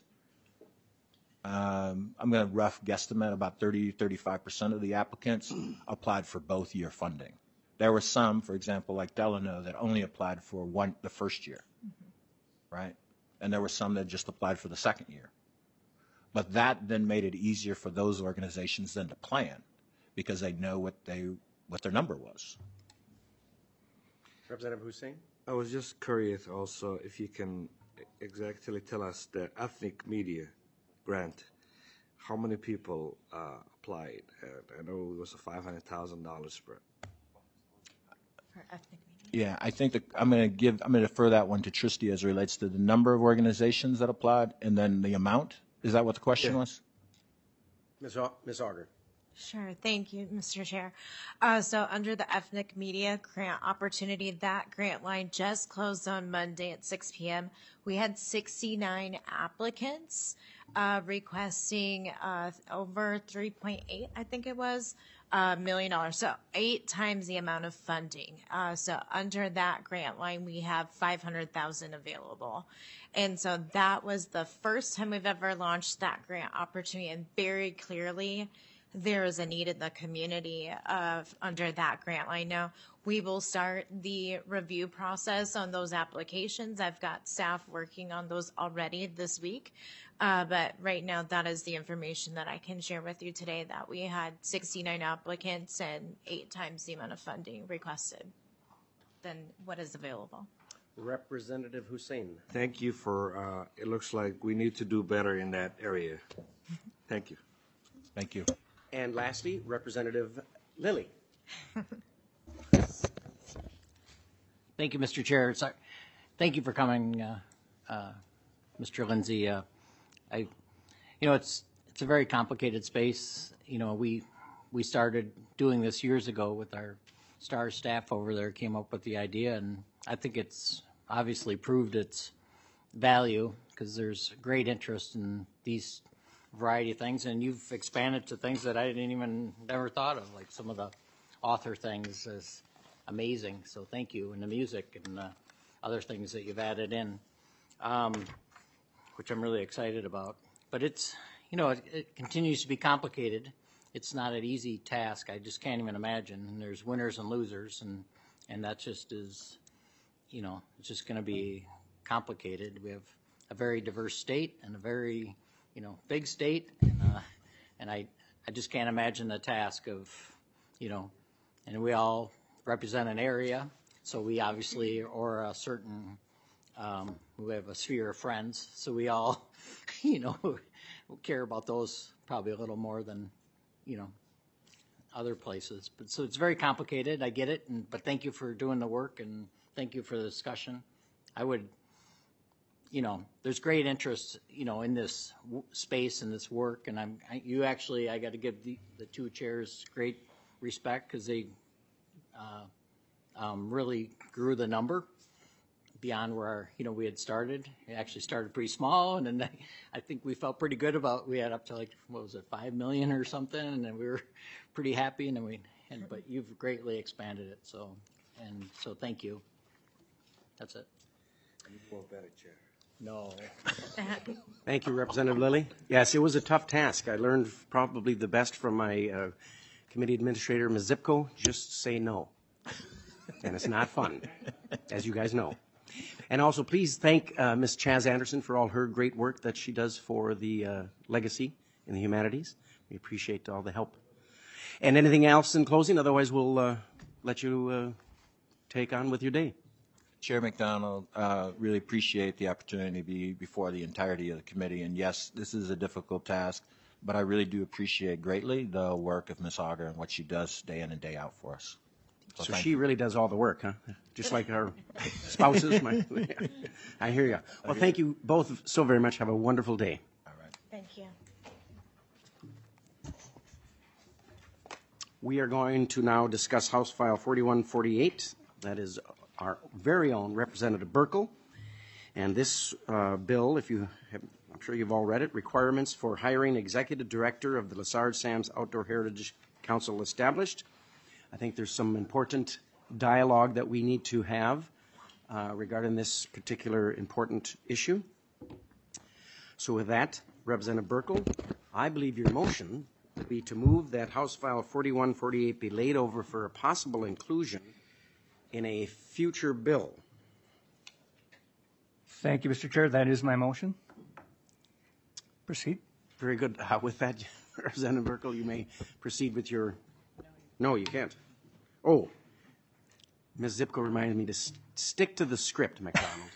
I'm going to rough guesstimate about 30-35% of the applicants applied for both year funding. There were some, for example, like Delano, that only applied for the first year, right? And there were some that just applied for the second year. But that then made it easier for those organizations then to plan because they know what their number was. Representative Hussain? I was just curious also if you can exactly tell us the ethnic media grant, how many people applied? I know it was a $500,000 spread. For ethnic media. Yeah, I think that I'm going to defer that one to Tristy as it relates to the number of organizations that applied and then the amount. Is that what the question was? Ms. Auger. Sure. Thank you, Mr. Chair. So under the ethnic media grant opportunity, that grant line just closed on Monday at 6 p.m. We had 69 applicants requesting over 3.8, I think it was, $1 million. So 8 times the amount of funding. So under that grant line, we have $500,000 available. And so that was the first time we've ever launched that grant opportunity, and very clearly there is a need in the community under that grant line. Now, we will start the review process on those applications. I've got staff working on those already this week. But right now, that is the information that I can share with you today, that we had 69 applicants and 8 times the amount of funding requested than what is available. Representative Hussein. Thank you for, it looks like we need to do better in that area. Thank you. Thank you. And lastly, Representative Lilly. Thank you, Mr. Chair. Thank you for coming, Mr. Lindsay. It's a very complicated space. We started doing this years ago with our STAR staff over there, came up with the idea, and I think it's obviously proved its value because there's great interest in these variety of things, and you've expanded to things that I didn't even never thought of, like some of the author things is amazing. So thank you, and the music and other things that you've added in, which I'm really excited about. But it's, it continues to be complicated. It's not an easy task. I just can't even imagine. And there's winners and losers, and that just is, it's just going to be complicated. We have a very diverse state and a very, big state, and I just can't imagine the task of, and we all represent an area, so we obviously, or a certain, we have a sphere of friends, so we all, care about those probably a little more than, other places. But so it's very complicated. I get it, but thank you for doing the work, and thank you for the discussion. I would, there's great interest, in this space and this work, and I got to give the two chairs great respect because they really grew the number beyond where we had started. It actually started pretty small, and then I think we felt pretty good about. We had up to like, what was it, 5 million or something, and then we were pretty happy. And then but you've greatly expanded it. So thank you. That's it. You feel better, Chair. No. Thank you, Representative Lilly. Yes, it was a tough task. I learned probably the best from my committee administrator, Ms. Zipko. Just say no. And it's not fun, as you guys know. And also, please thank Ms. Chaz Anderson for all her great work that she does for the legacy in the humanities. We appreciate all the help. And anything else in closing? Otherwise, we'll let you take on with your day. Chair McDonald, really appreciate the opportunity to be before the entirety of the committee. And yes, this is a difficult task, but I really do appreciate greatly the work of Ms. Auger and what she does day in and day out for us. So she really does all the work, huh? Just like our spouses. I hear you. Well, thank you both so very much. Have a wonderful day. All right. Thank you. We are going to now discuss House File 4148. That is our very own Representative Burkle. And this bill, I'm sure you've all read it, requirements for hiring executive director of the Lessard Sam's Outdoor Heritage Council established. I think there's some important dialogue that we need to have regarding this particular important issue. So with that, Representative Burkle, I believe your motion would be to move that House File 4148 be laid over for a possible inclusion in a future bill. Thank you, Mr. Chair. That is my motion. Proceed. Very good. With that, Representative Burkle, you may proceed with your... No, you can't. Oh, Ms. Zipko reminded me to stick to the script, McDonald.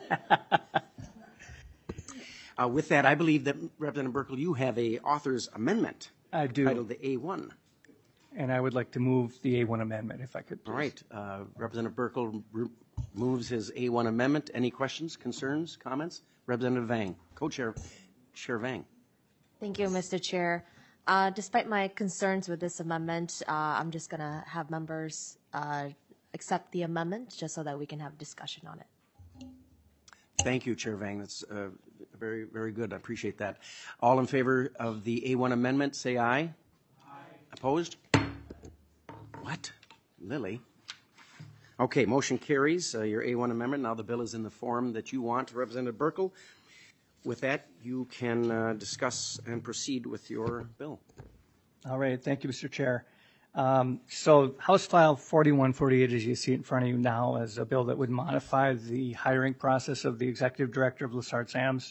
With that, I believe that, Representative Burkle, you have a author's amendment. I do. Titled the A1. And I would like to move the A1 amendment, if I could, please. All right. Representative Burkle moves his A1 amendment. Any questions, concerns, comments? Representative Vang, Co-Chair, Chair Vang. Thank you, Mr. Chair. Despite my concerns with this amendment, I'm just going to have members accept the amendment just so that we can have discussion on it. Thank you, Chair Vang. That's very, very good. I appreciate that. All in favor of the A1 amendment, say aye. Aye. Opposed? What? Lily? Okay, motion carries. Your A1 amendment. Now the bill is in the form that you want, Representative Burkle. With that, you can discuss and proceed with your bill. All right. Thank you, Mr. Chair. So House File 4148, as you see it in front of you now, is a bill that would modify the hiring process of the executive director of Lessard Sam's.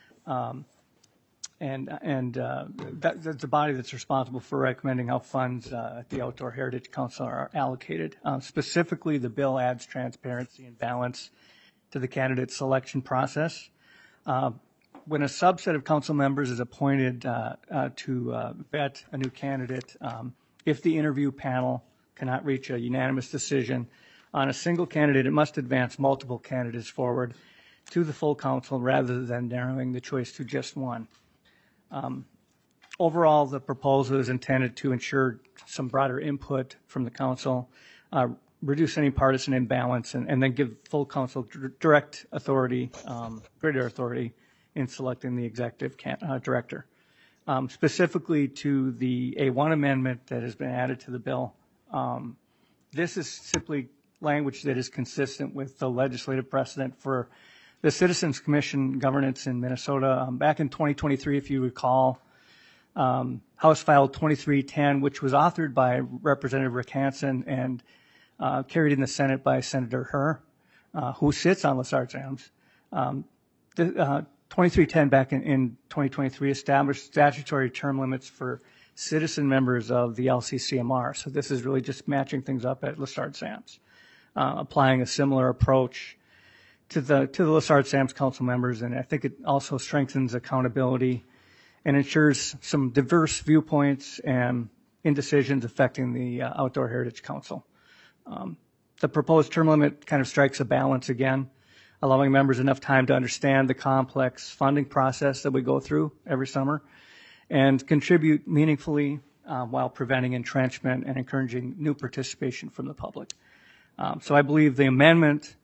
That's the body that's responsible for recommending how funds at the Outdoor Heritage Council are allocated. Specifically, the bill adds transparency and balance to the candidate selection process. When a subset of council members is appointed to vet a new candidate, if the interview panel cannot reach a unanimous decision on a single candidate, it must advance multiple candidates forward to the full council rather than narrowing the choice to just one. Overall, the proposal is intended to ensure some broader input from the council, reduce any partisan imbalance, and then give full council direct authority, greater authority in selecting the executive director. Specifically to the A1 amendment that has been added to the bill, this is simply language that is consistent with the legislative precedent for the Citizens Commission governance in Minnesota. Back in 2023, if you recall, House File 2310, which was authored by Representative Rick Hansen and carried in the Senate by Senator Herr, who sits on Lessard Sams. 2310 back in 2023 established statutory term limits for citizen members of the LCCMR. So this is really just matching things up at Lessard Sams, applying a similar approach to the Lessard Sams council members, and I think it also strengthens accountability and ensures some diverse viewpoints and in decisions affecting the Outdoor Heritage Council. The proposed term limit kind of strikes a balance again, allowing members enough time to understand the complex funding process that we go through every summer and contribute meaningfully while preventing entrenchment and encouraging new participation from the public. So I believe the amendment,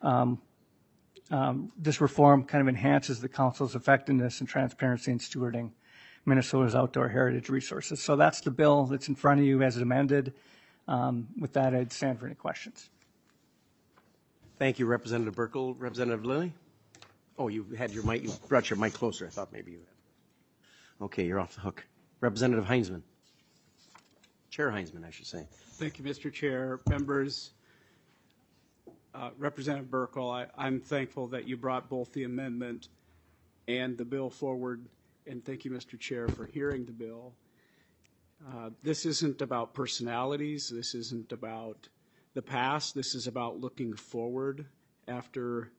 this reform kind of enhances the council's effectiveness and transparency in stewarding Minnesota's outdoor heritage resources. So that's the bill that's in front of you as amended. With that, I'd stand for any questions. Thank you, Representative Burkle. Representative Lilly? Oh, you had your mic, you brought your mic closer. I thought maybe you had. Okay, you're off the hook. Representative Heinzman. Chair Heinzman, I should say. Thank you, Mr. Chair. Members, Representative Burkle, I'm thankful that you brought both the amendment and the bill forward, and thank you, Mr. Chair, for hearing the bill. This isn't about personalities. This isn't about the past. This is about looking forward after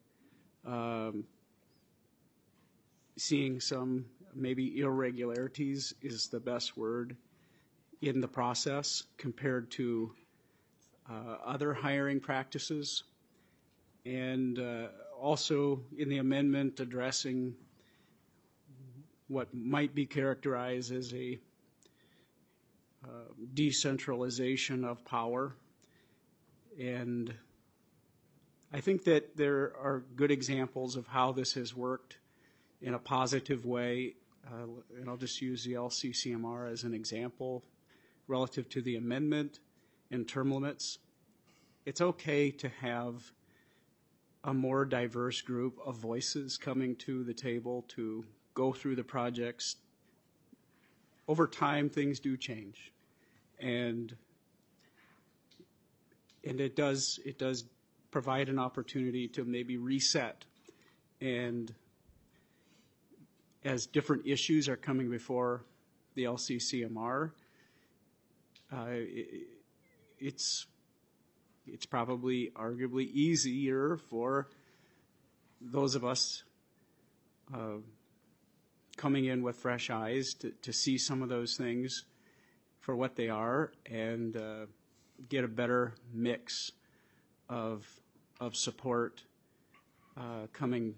seeing some maybe irregularities is the best word in the process compared to other hiring practices. And also in the amendment addressing what might be characterized as a decentralization of power. And I think that there are good examples of how this has worked in a positive way. And I'll just use the LCCMR as an example relative to the amendment and term limits. It's okay to have a more diverse group of voices coming to the table to go through the projects. Over time, things do change, and it does provide an opportunity to maybe reset. And as different issues are coming before the LCCMR, it's probably arguably easier for those of us coming in with fresh eyes to see some of those things for what they are and get a better mix of support coming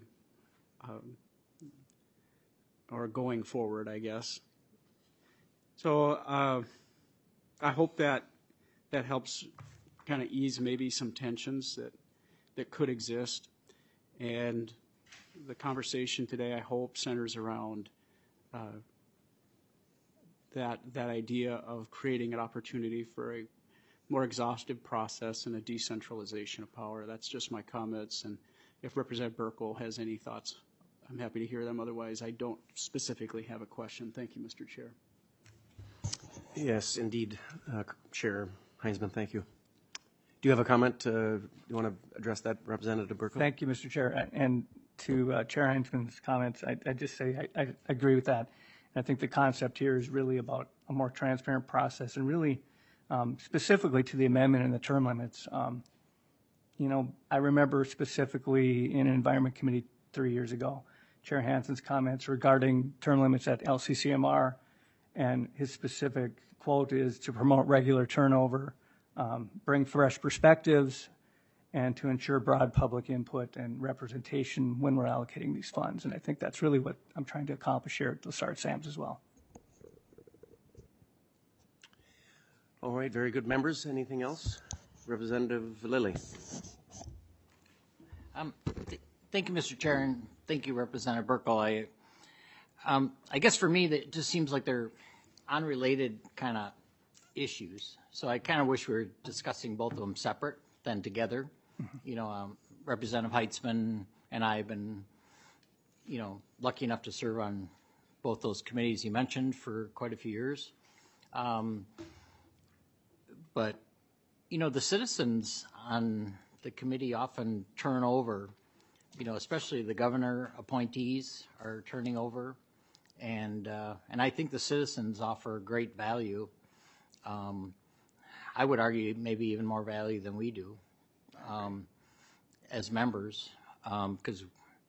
or going forward, I guess. So I hope that helps kind of ease maybe some tensions that could exist. And the conversation today, I hope, centers around that idea of creating an opportunity for a more exhaustive process and a decentralization of power. That's just my comments. And if Representative Burkle has any thoughts, I'm happy to hear them. Otherwise, I don't specifically have a question. Thank you, Mr. Chair. Yes, indeed, Chair Heinzman, thank you. Do you have a comment? Do you want to address that, Representative Burkle? Thank you, Mr. Chair. And to Chair Heinzman's comments, I just say I agree with that. And I think the concept here is really about a more transparent process and really specifically to the amendment and the term limits. I remember specifically in Environment Committee 3 years ago, Chair Hansen's comments regarding term limits at LCCMR, and his specific quote is to promote regular turnover, bring fresh perspectives, and to ensure broad public input and representation when we're allocating these funds. And I think that's really what I'm trying to accomplish here at Lessard Sams as well. All right, very good, members. Anything else? Representative Lilly. Thank you, Mr. Chair, and thank you, Representative Burkle. I guess for me, it just seems like they're unrelated kind of issues. So I kind of wish we were discussing both of them separate than together. Representative Heitzman and I have been, lucky enough to serve on both those committees you mentioned for quite a few years. But, the citizens on the committee often turn over, especially the governor appointees are turning over. And I think the citizens offer great value. I would argue maybe even more value than we do as members, because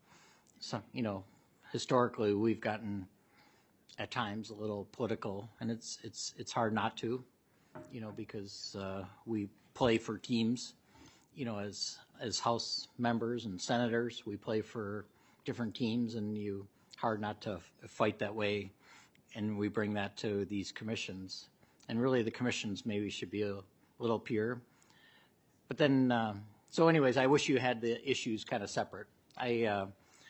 historically we've gotten at times a little political, and it's hard not to, because we play for teams, as House members and senators, we play for different teams, and hard not to fight that way, and we bring that to these commissions. And really the commissions maybe should be a little pure. But then, so anyways, I wish you had the issues kind of separate. I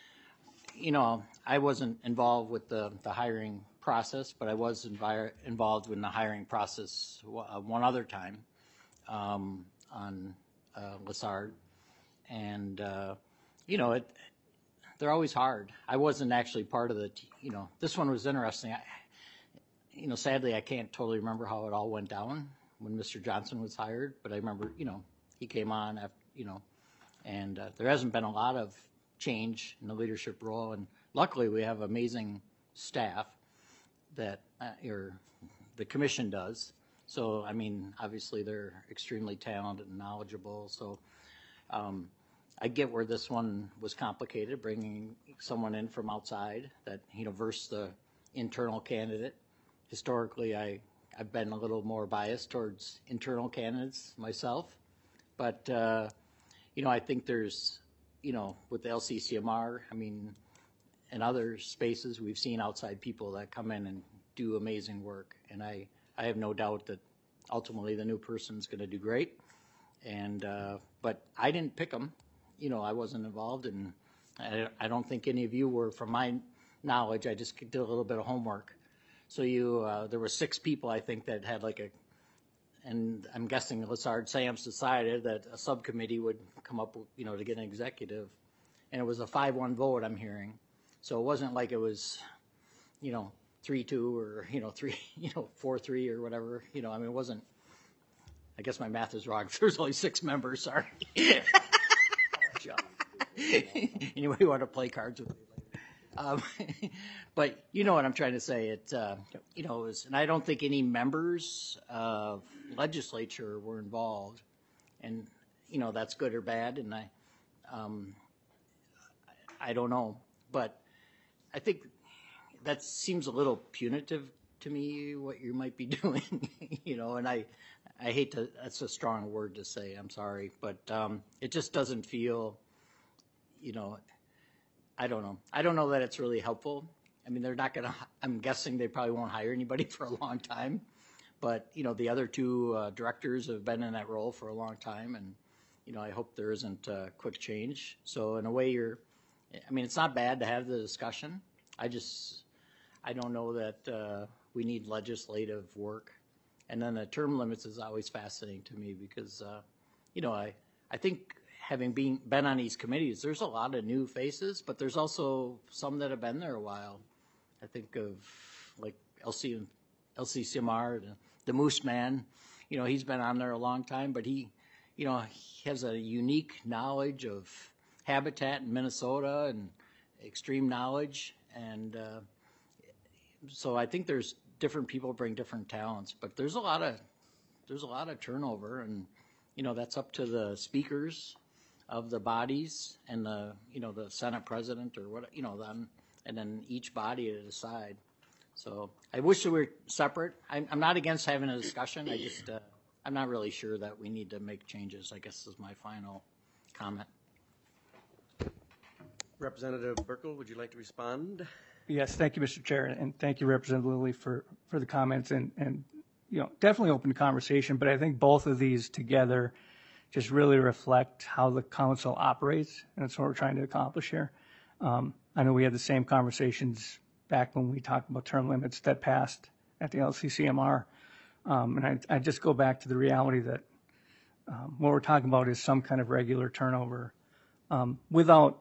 wasn't involved with the hiring process, but I was involved in the hiring process one other time on Lessard. And, they're always hard. I wasn't actually part of the, this one was interesting. Sadly, I can't totally remember how it all went down when Mr. Johnson was hired, but I remember, he came on after, and there hasn't been a lot of change in the leadership role, and luckily we have amazing staff that the commission does. So, obviously they're extremely talented and knowledgeable. So I get where this one was complicated, bringing someone in from outside that, versus the internal candidate. Historically, I've been a little more biased towards internal candidates myself. But, I think there's, with the LCCMR, in other spaces, we've seen outside people that come in and do amazing work. And I have no doubt that ultimately the new person's going to do great. And, but I didn't pick them. I wasn't involved, and I don't think any of you were, from my knowledge. I just did a little bit of homework. So there were 6 people, I think, that had and I'm guessing Lessard Sams decided that a subcommittee would come up, to get an executive. And it was a 5-1 vote, I'm hearing. So it wasn't like it was, 3-2 or, 4-3 or whatever. It wasn't, I guess my math is wrong. There's only 6 members, sorry. Anyway, you want to play cards with me? But you know what I'm trying to say. It was, and I don't think any members of legislature were involved, and that's good or bad. And I don't know, but I think that seems a little punitive to me, what you might be doing. And I hate to. That's a strong word to say. I'm sorry, but it just doesn't feel. I don't know. I don't know that it's really helpful. They're not going to, I'm guessing they probably won't hire anybody for a long time. But, the other 2 directors have been in that role for a long time. And, I hope there isn't quick change. So in a way it's not bad to have the discussion. I don't know that we need legislative work. And then the term limits is always fascinating to me because, I think having been on these committees, there's a lot of new faces, but there's also some that have been there a while. I think of like LCCMR, the Moose Man. He's been on there a long time, but he has a unique knowledge of habitat in Minnesota and extreme knowledge. And so I think there's different people bring different talents, but there's a lot of turnover, and that's up to the speakers of the bodies and the Senate president or what and then each body to decide. So I wish they were separate. I'm not against having a discussion. I just I'm not really sure that we need to make changes. I guess is my final comment. Representative Burkle, would you like to respond? Yes, thank you, Mr. Chair, and thank you, Representative Lilly, for the comments and definitely open to conversation. But I think both of these together just really reflect how the council operates, and that's what we're trying to accomplish here. I know we had the same conversations back when we talked about term limits that passed at the LCCMR, and I just go back to the reality that what we're talking about is some kind of regular turnover without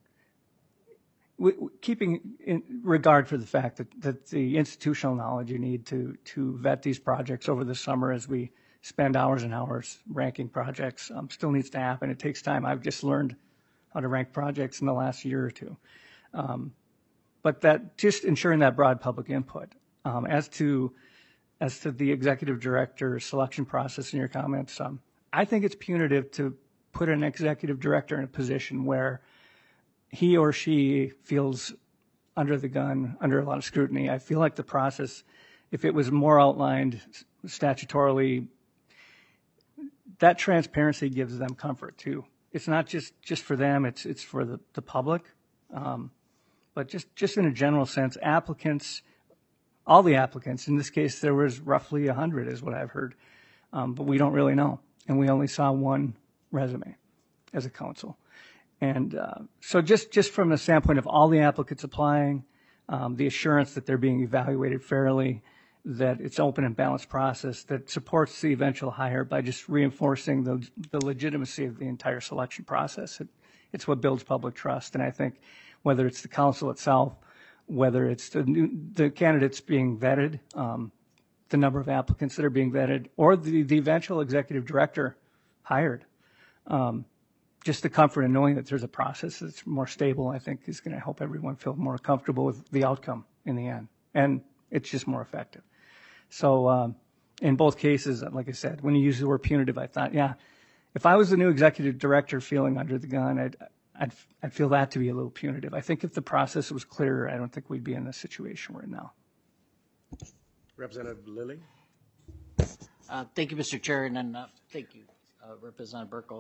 keeping in regard for the fact that the institutional knowledge you need to vet these projects over the summer as we spend hours and hours ranking projects still needs to happen. It takes time. I've just learned how to rank projects in the last year or two. But that just ensuring that broad public input. As to the executive director selection process in your comments, I think it's punitive to put an executive director in a position where he or she feels under the gun, under a lot of scrutiny. I feel like the process, if it was more outlined statutorily, that transparency gives them comfort too. It's not just for them, it's for the public. But just in a general sense, applicants, all the applicants, in this case there was roughly 100 is what I've heard, but we don't really know. And we only saw one resume as a council. And so just from the standpoint of all the applicants applying, the assurance that they're being evaluated fairly, that it's open and balanced process that supports the eventual hire by just reinforcing the legitimacy of the entire selection process. It's what builds public trust. And I think whether it's the council itself, whether it's the candidates being vetted, the number of applicants that are being vetted, or the eventual executive director hired, just the comfort in knowing that there's a process that's more stable, I think, is going to help everyone feel more comfortable with the outcome in the end. And it's just more effective. So in both cases, like I said, when you use the word punitive, I thought, yeah, if I was the new executive director feeling under the gun, I'd feel that to be a little punitive. I think if the process was clearer, I don't think we'd be in the situation we're in now. Representative Lilly. Thank you, Mr. Chair, and then thank you, Representative Burkle.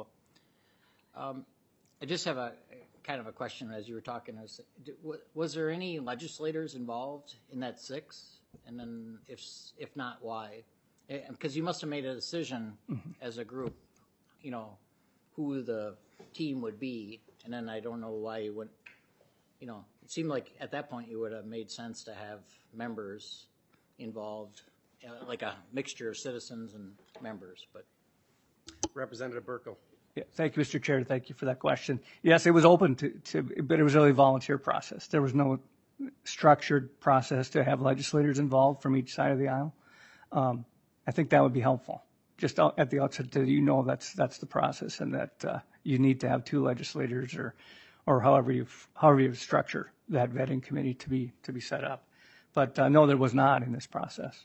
I just have a kind of a question as you were talking. Was there any legislators involved in that 6? And then if not, why? Because you must have made a decision as a group, who the team would be. And then I don't know why you wouldn't, it seemed like at that point you would have made sense to have members involved, like a mixture of citizens and members. But Representative Burkle. Yeah, thank you, Mr. Chair. Thank you for that question. Yes, it was open to but it was really a volunteer process. There was no structured process to have legislators involved from each side of the aisle. I think that would be helpful. Just at the outset, that's the process, and that you need to have 2 legislators or however you've structured that vetting committee to be set up. But no, there was not in this process.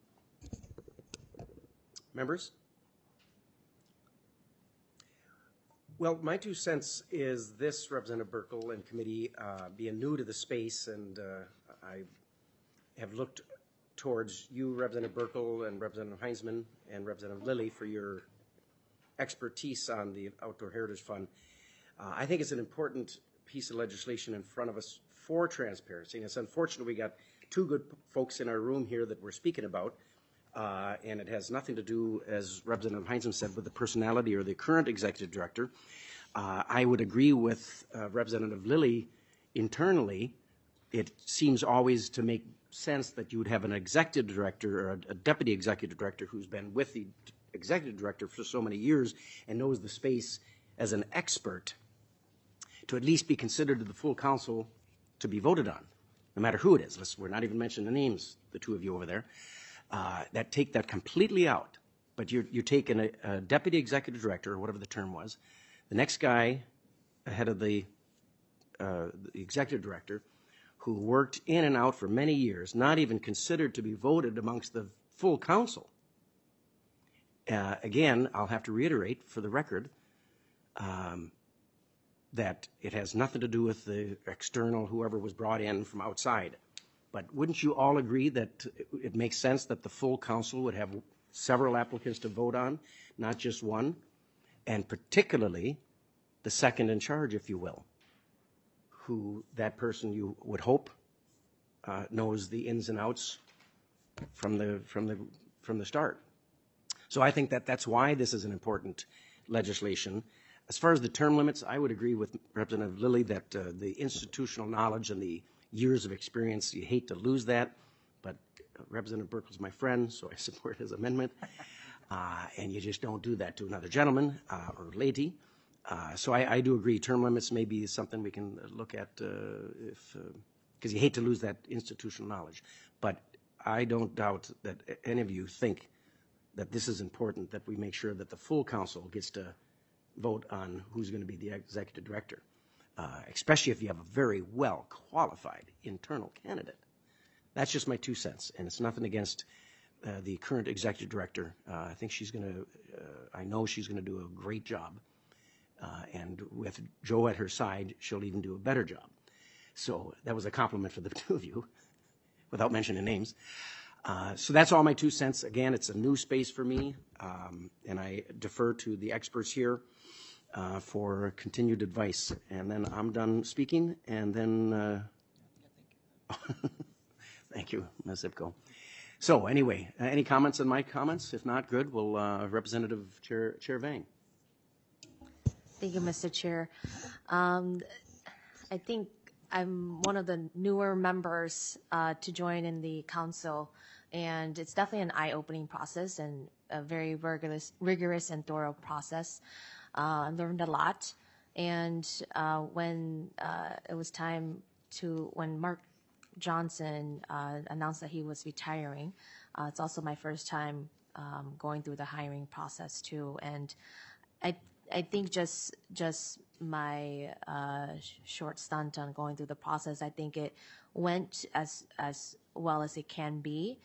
Members? Well, my 2 cents is this, Representative Burkle and committee, being new to the space, and I have looked towards you, Representative Burkle, and Representative Heinzman, and Representative Lilly for your expertise on the Outdoor Heritage Fund. I think it's an important piece of legislation in front of us for transparency, and it's unfortunate we got 2 good folks in our room here that we're speaking about, and it has nothing to do, as Representative Heinzman said, with the personality or the current executive director. I would agree with Representative Lilly. Internally, it seems always to make sense that you would have an executive director or a deputy executive director who's been with the executive director for so many years and knows the space as an expert to at least be considered to the full council to be voted on, no matter who it is. We're not even mentioning the names, the 2 of you over there. That take that completely out. But you're taking a deputy executive director, or whatever the term was, the next guy ahead of the executive director, who worked in and out for many years, not even considered to be voted amongst the full council. Again, I'll have to reiterate for the record, that it has nothing to do with the external, whoever was brought in from outside. But wouldn't you all agree that it makes sense that the full council would have several applicants to vote on, not just one, and particularly the second in charge, if you will, who that person you would hope knows the ins and outs from the start. So I think that that's why this is an important legislation. As far as the term limits, I would agree with Representative Lilly that the institutional knowledge and the years of experience, you hate to lose that, but Representative Burke was my friend, so I support his amendment. And you just don't do that to another gentleman or lady. So I do agree term limits may be something we can look at because you hate to lose that institutional knowledge. But I don't doubt that any of you think that this is important, that we make sure that the full council gets to vote on who's going to be the executive director, especially if you have a very well qualified internal candidate. That's just my 2 cents, and it's nothing against the current executive director. I think she's going to, I know she's going to do a great job, and with Joe at her side, she'll even do a better job. So that was a compliment for the 2 of you, without mentioning names. So that's all my 2 cents. Again, it's a new space for me, and I defer to the experts here for continued advice. And then I'm done speaking, and then thank you, Ms. Zipko. So anyway, any comments on my comments? If not, good. Well, Representative Chair Vang. Thank you, Mr. Chair. I think I'm one of the newer members to join in the council, and it's definitely an eye-opening process and a very rigorous and thorough process. I learned a lot, and when it was time when Mark Johnson announced that he was retiring, it's also my first time going through the hiring process too, and I think just my short stint on going through the process, I think it went as well as it can be,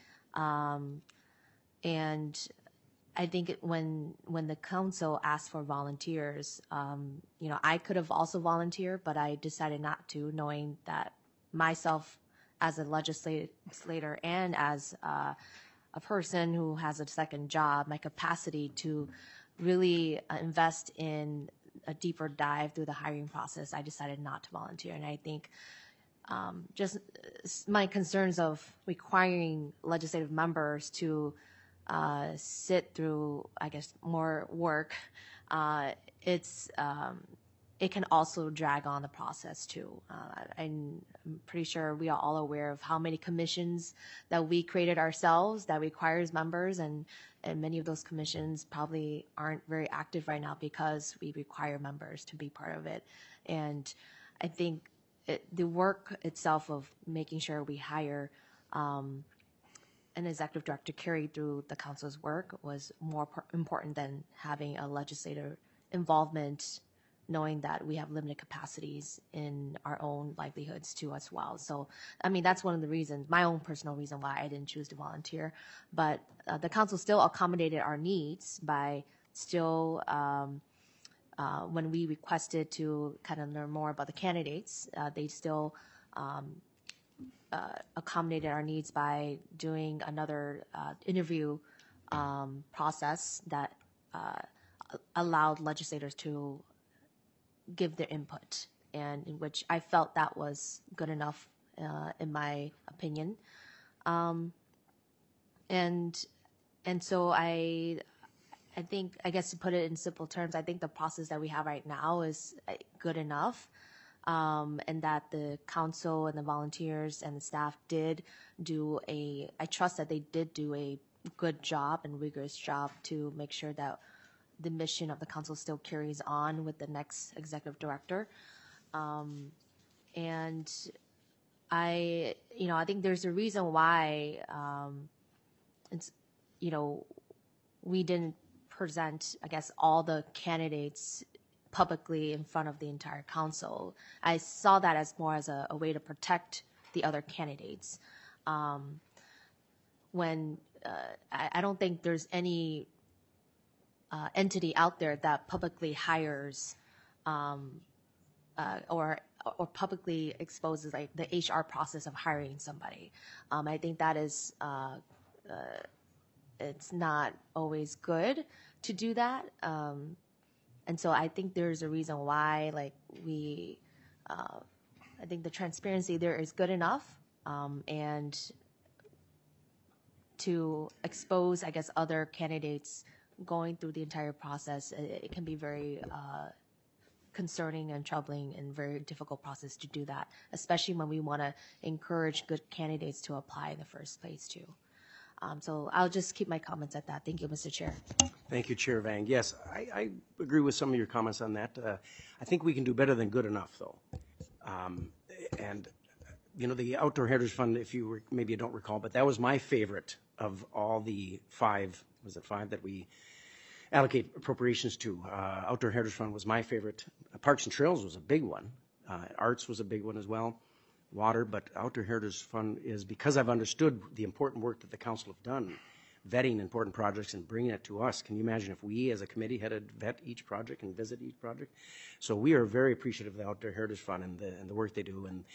and I think when the council asked for volunteers, I could have also volunteered, but I decided not to, knowing that myself as a legislator and as a person who has a second job, my capacity to really invest in a deeper dive through the hiring process, I decided not to volunteer. And I think just my concerns of requiring legislative members to sit through, I guess, more work, it can also drag on the process too. I'm pretty sure we are all aware of how many commissions that we created ourselves that requires members, and many of those commissions probably aren't very active right now because we require members to be part of it. And I think the work itself of making sure we hire an executive director carry through the council's work was more important than having a legislator involvement, knowing that we have limited capacities in our own livelihoods too as well. So, I mean, that's one of the reasons, my own personal reason why I didn't choose to volunteer. But the council still accommodated our needs by still, when we requested to kind of learn more about the candidates, they still accommodated our needs by doing another interview process that allowed legislators to give their input, and in which I felt that was good enough in my opinion. And so I think, I guess to put it in simple terms, I think the process that we have right now is good enough, and that the council and the volunteers and the staff did do I trust that they did do a good job and rigorous job to make sure that the mission of the council still carries on with the next executive director. And I think there's a reason why we didn't present, I guess, all the candidates publicly in front of the entire council. I saw that as more as a way to protect the other candidates. When I don't think there's any entity out there that publicly hires or publicly exposes like the HR process of hiring somebody. I think that is it's not always good to do that, and so I think there's a reason why I think the transparency there is good enough, and to expose, I guess, other candidates going through the entire process, it can be very concerning and troubling and very difficult process to do that, especially when we want to encourage good candidates to apply in the first place too. So I'll just keep my comments at that. Thank you, Mr. Chair. Thank you, Chair Vang. Yes, I agree with some of your comments on that. I think we can do better than good enough, though. And you know, the Outdoor Heritage Fund, if you were, maybe you don't recall, but that was my favorite of all the five, was it five that we allocate appropriations to? Outdoor Heritage Fund was my favorite. Parks and Trails was a big one. Arts was a big one as well. Water, but Outdoor Heritage Fund is, because I've understood the important work that the council have done, vetting important projects and bringing it to us. Can you imagine if we as a committee had to vet each project and visit each project? So we are very appreciative of the Outdoor Heritage Fund and the work they do. And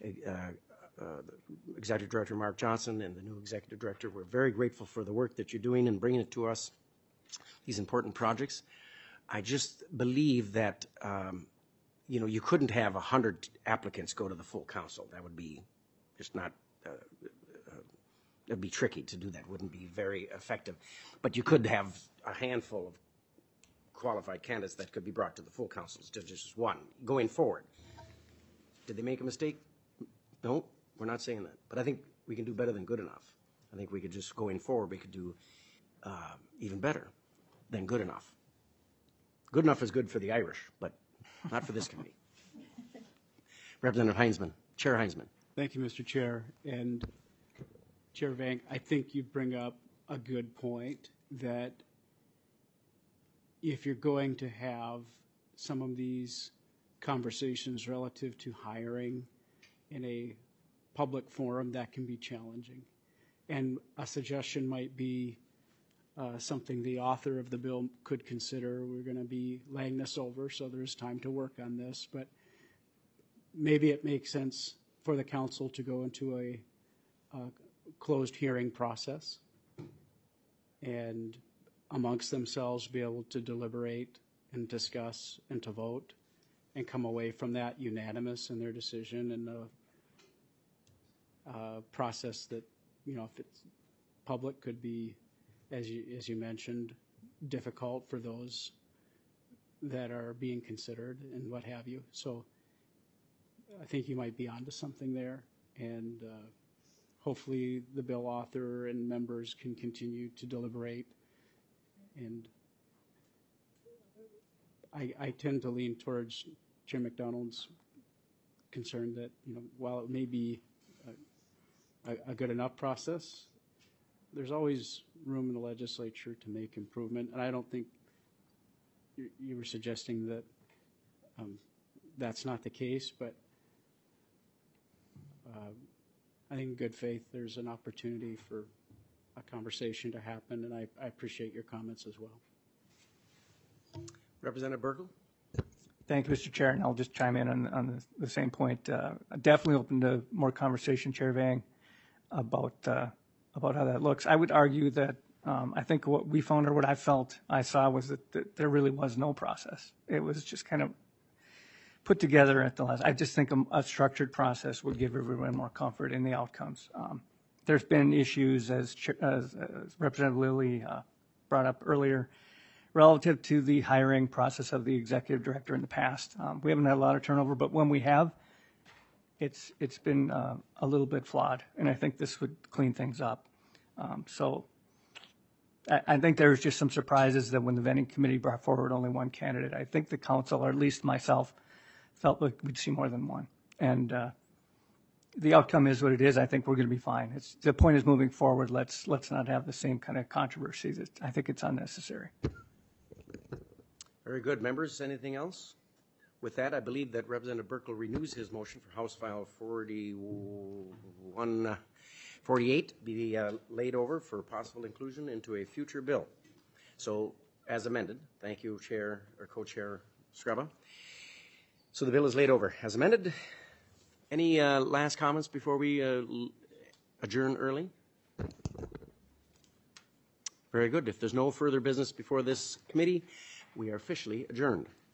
Executive Director Mark Johnson and the new Executive Director, we're very grateful for the work that you're doing and bringing it to us, these important projects. I just believe that you know, you couldn't have 100 applicants go to the full council. That would be just not, it'd be tricky to do that. Wouldn't be very effective. But you could have a handful of qualified candidates that could be brought to the full council, just one, going forward. Did they make a mistake? No, we're not saying that. But I think we can do better than good enough. I think we could just, going forward, we could do even better than good enough. Good enough is good for the Irish, but not for this committee. Representative Heinzman, Chair Heinzman. Thank you, Mr. Chair. And Chair Vang, I think you bring up a good point that if you're going to have some of these conversations relative to hiring in a public forum, that can be challenging. And a suggestion might be something the author of the bill could consider. We're going to be laying this over, so there's time to work on this, but maybe it makes sense for the council to go into a closed hearing process and amongst themselves be able to deliberate and discuss and to vote and come away from that unanimous in their decision, and the process that, you know, if it's public, could be, as you mentioned, difficult for those that are being considered and what have you. So I think you might be onto something there, and hopefully the bill author and members can continue to deliberate. And I tend to lean towards Chair McDonald's concern that, you know, while it may be a good enough process, there's always room in the legislature to make improvement, and I don't think you were suggesting that that's not the case, but I think in good faith there's an opportunity for a conversation to happen, and I appreciate your comments as well. Representative Burkle. Thank you, Mr. Chair, and I'll just chime in on the same point. Definitely open to more conversation, Chair Vang, about how that looks. I would argue that I think what we found, or what I saw was that there really was no process. It was just kind of put together at the last. I just think a structured process would give everyone more comfort in the outcomes. There's been issues, as Representative Lilly brought up earlier, relative to the hiring process of the executive director in the past. We haven't had a lot of turnover, but when we have, it's been a little bit flawed, and I think this would clean things up. So I think there's just some surprises that when the vetting committee brought forward only one candidate, I think the council, or at least myself, felt like we'd see more than one. And the outcome is what it is. I think we're going to be fine. The point is moving forward. Let's not have the same kind of controversy. I think it's unnecessary. Very good. Members, anything else? With that, I believe that Representative Burkle renews his motion for House File 4148 be laid over for possible inclusion into a future bill. So, as amended, thank you, Chair or Co-Chair Scraba. So the bill is laid over as amended. Any last comments before we adjourn early? Very good. If there's no further business before this committee, we are officially adjourned.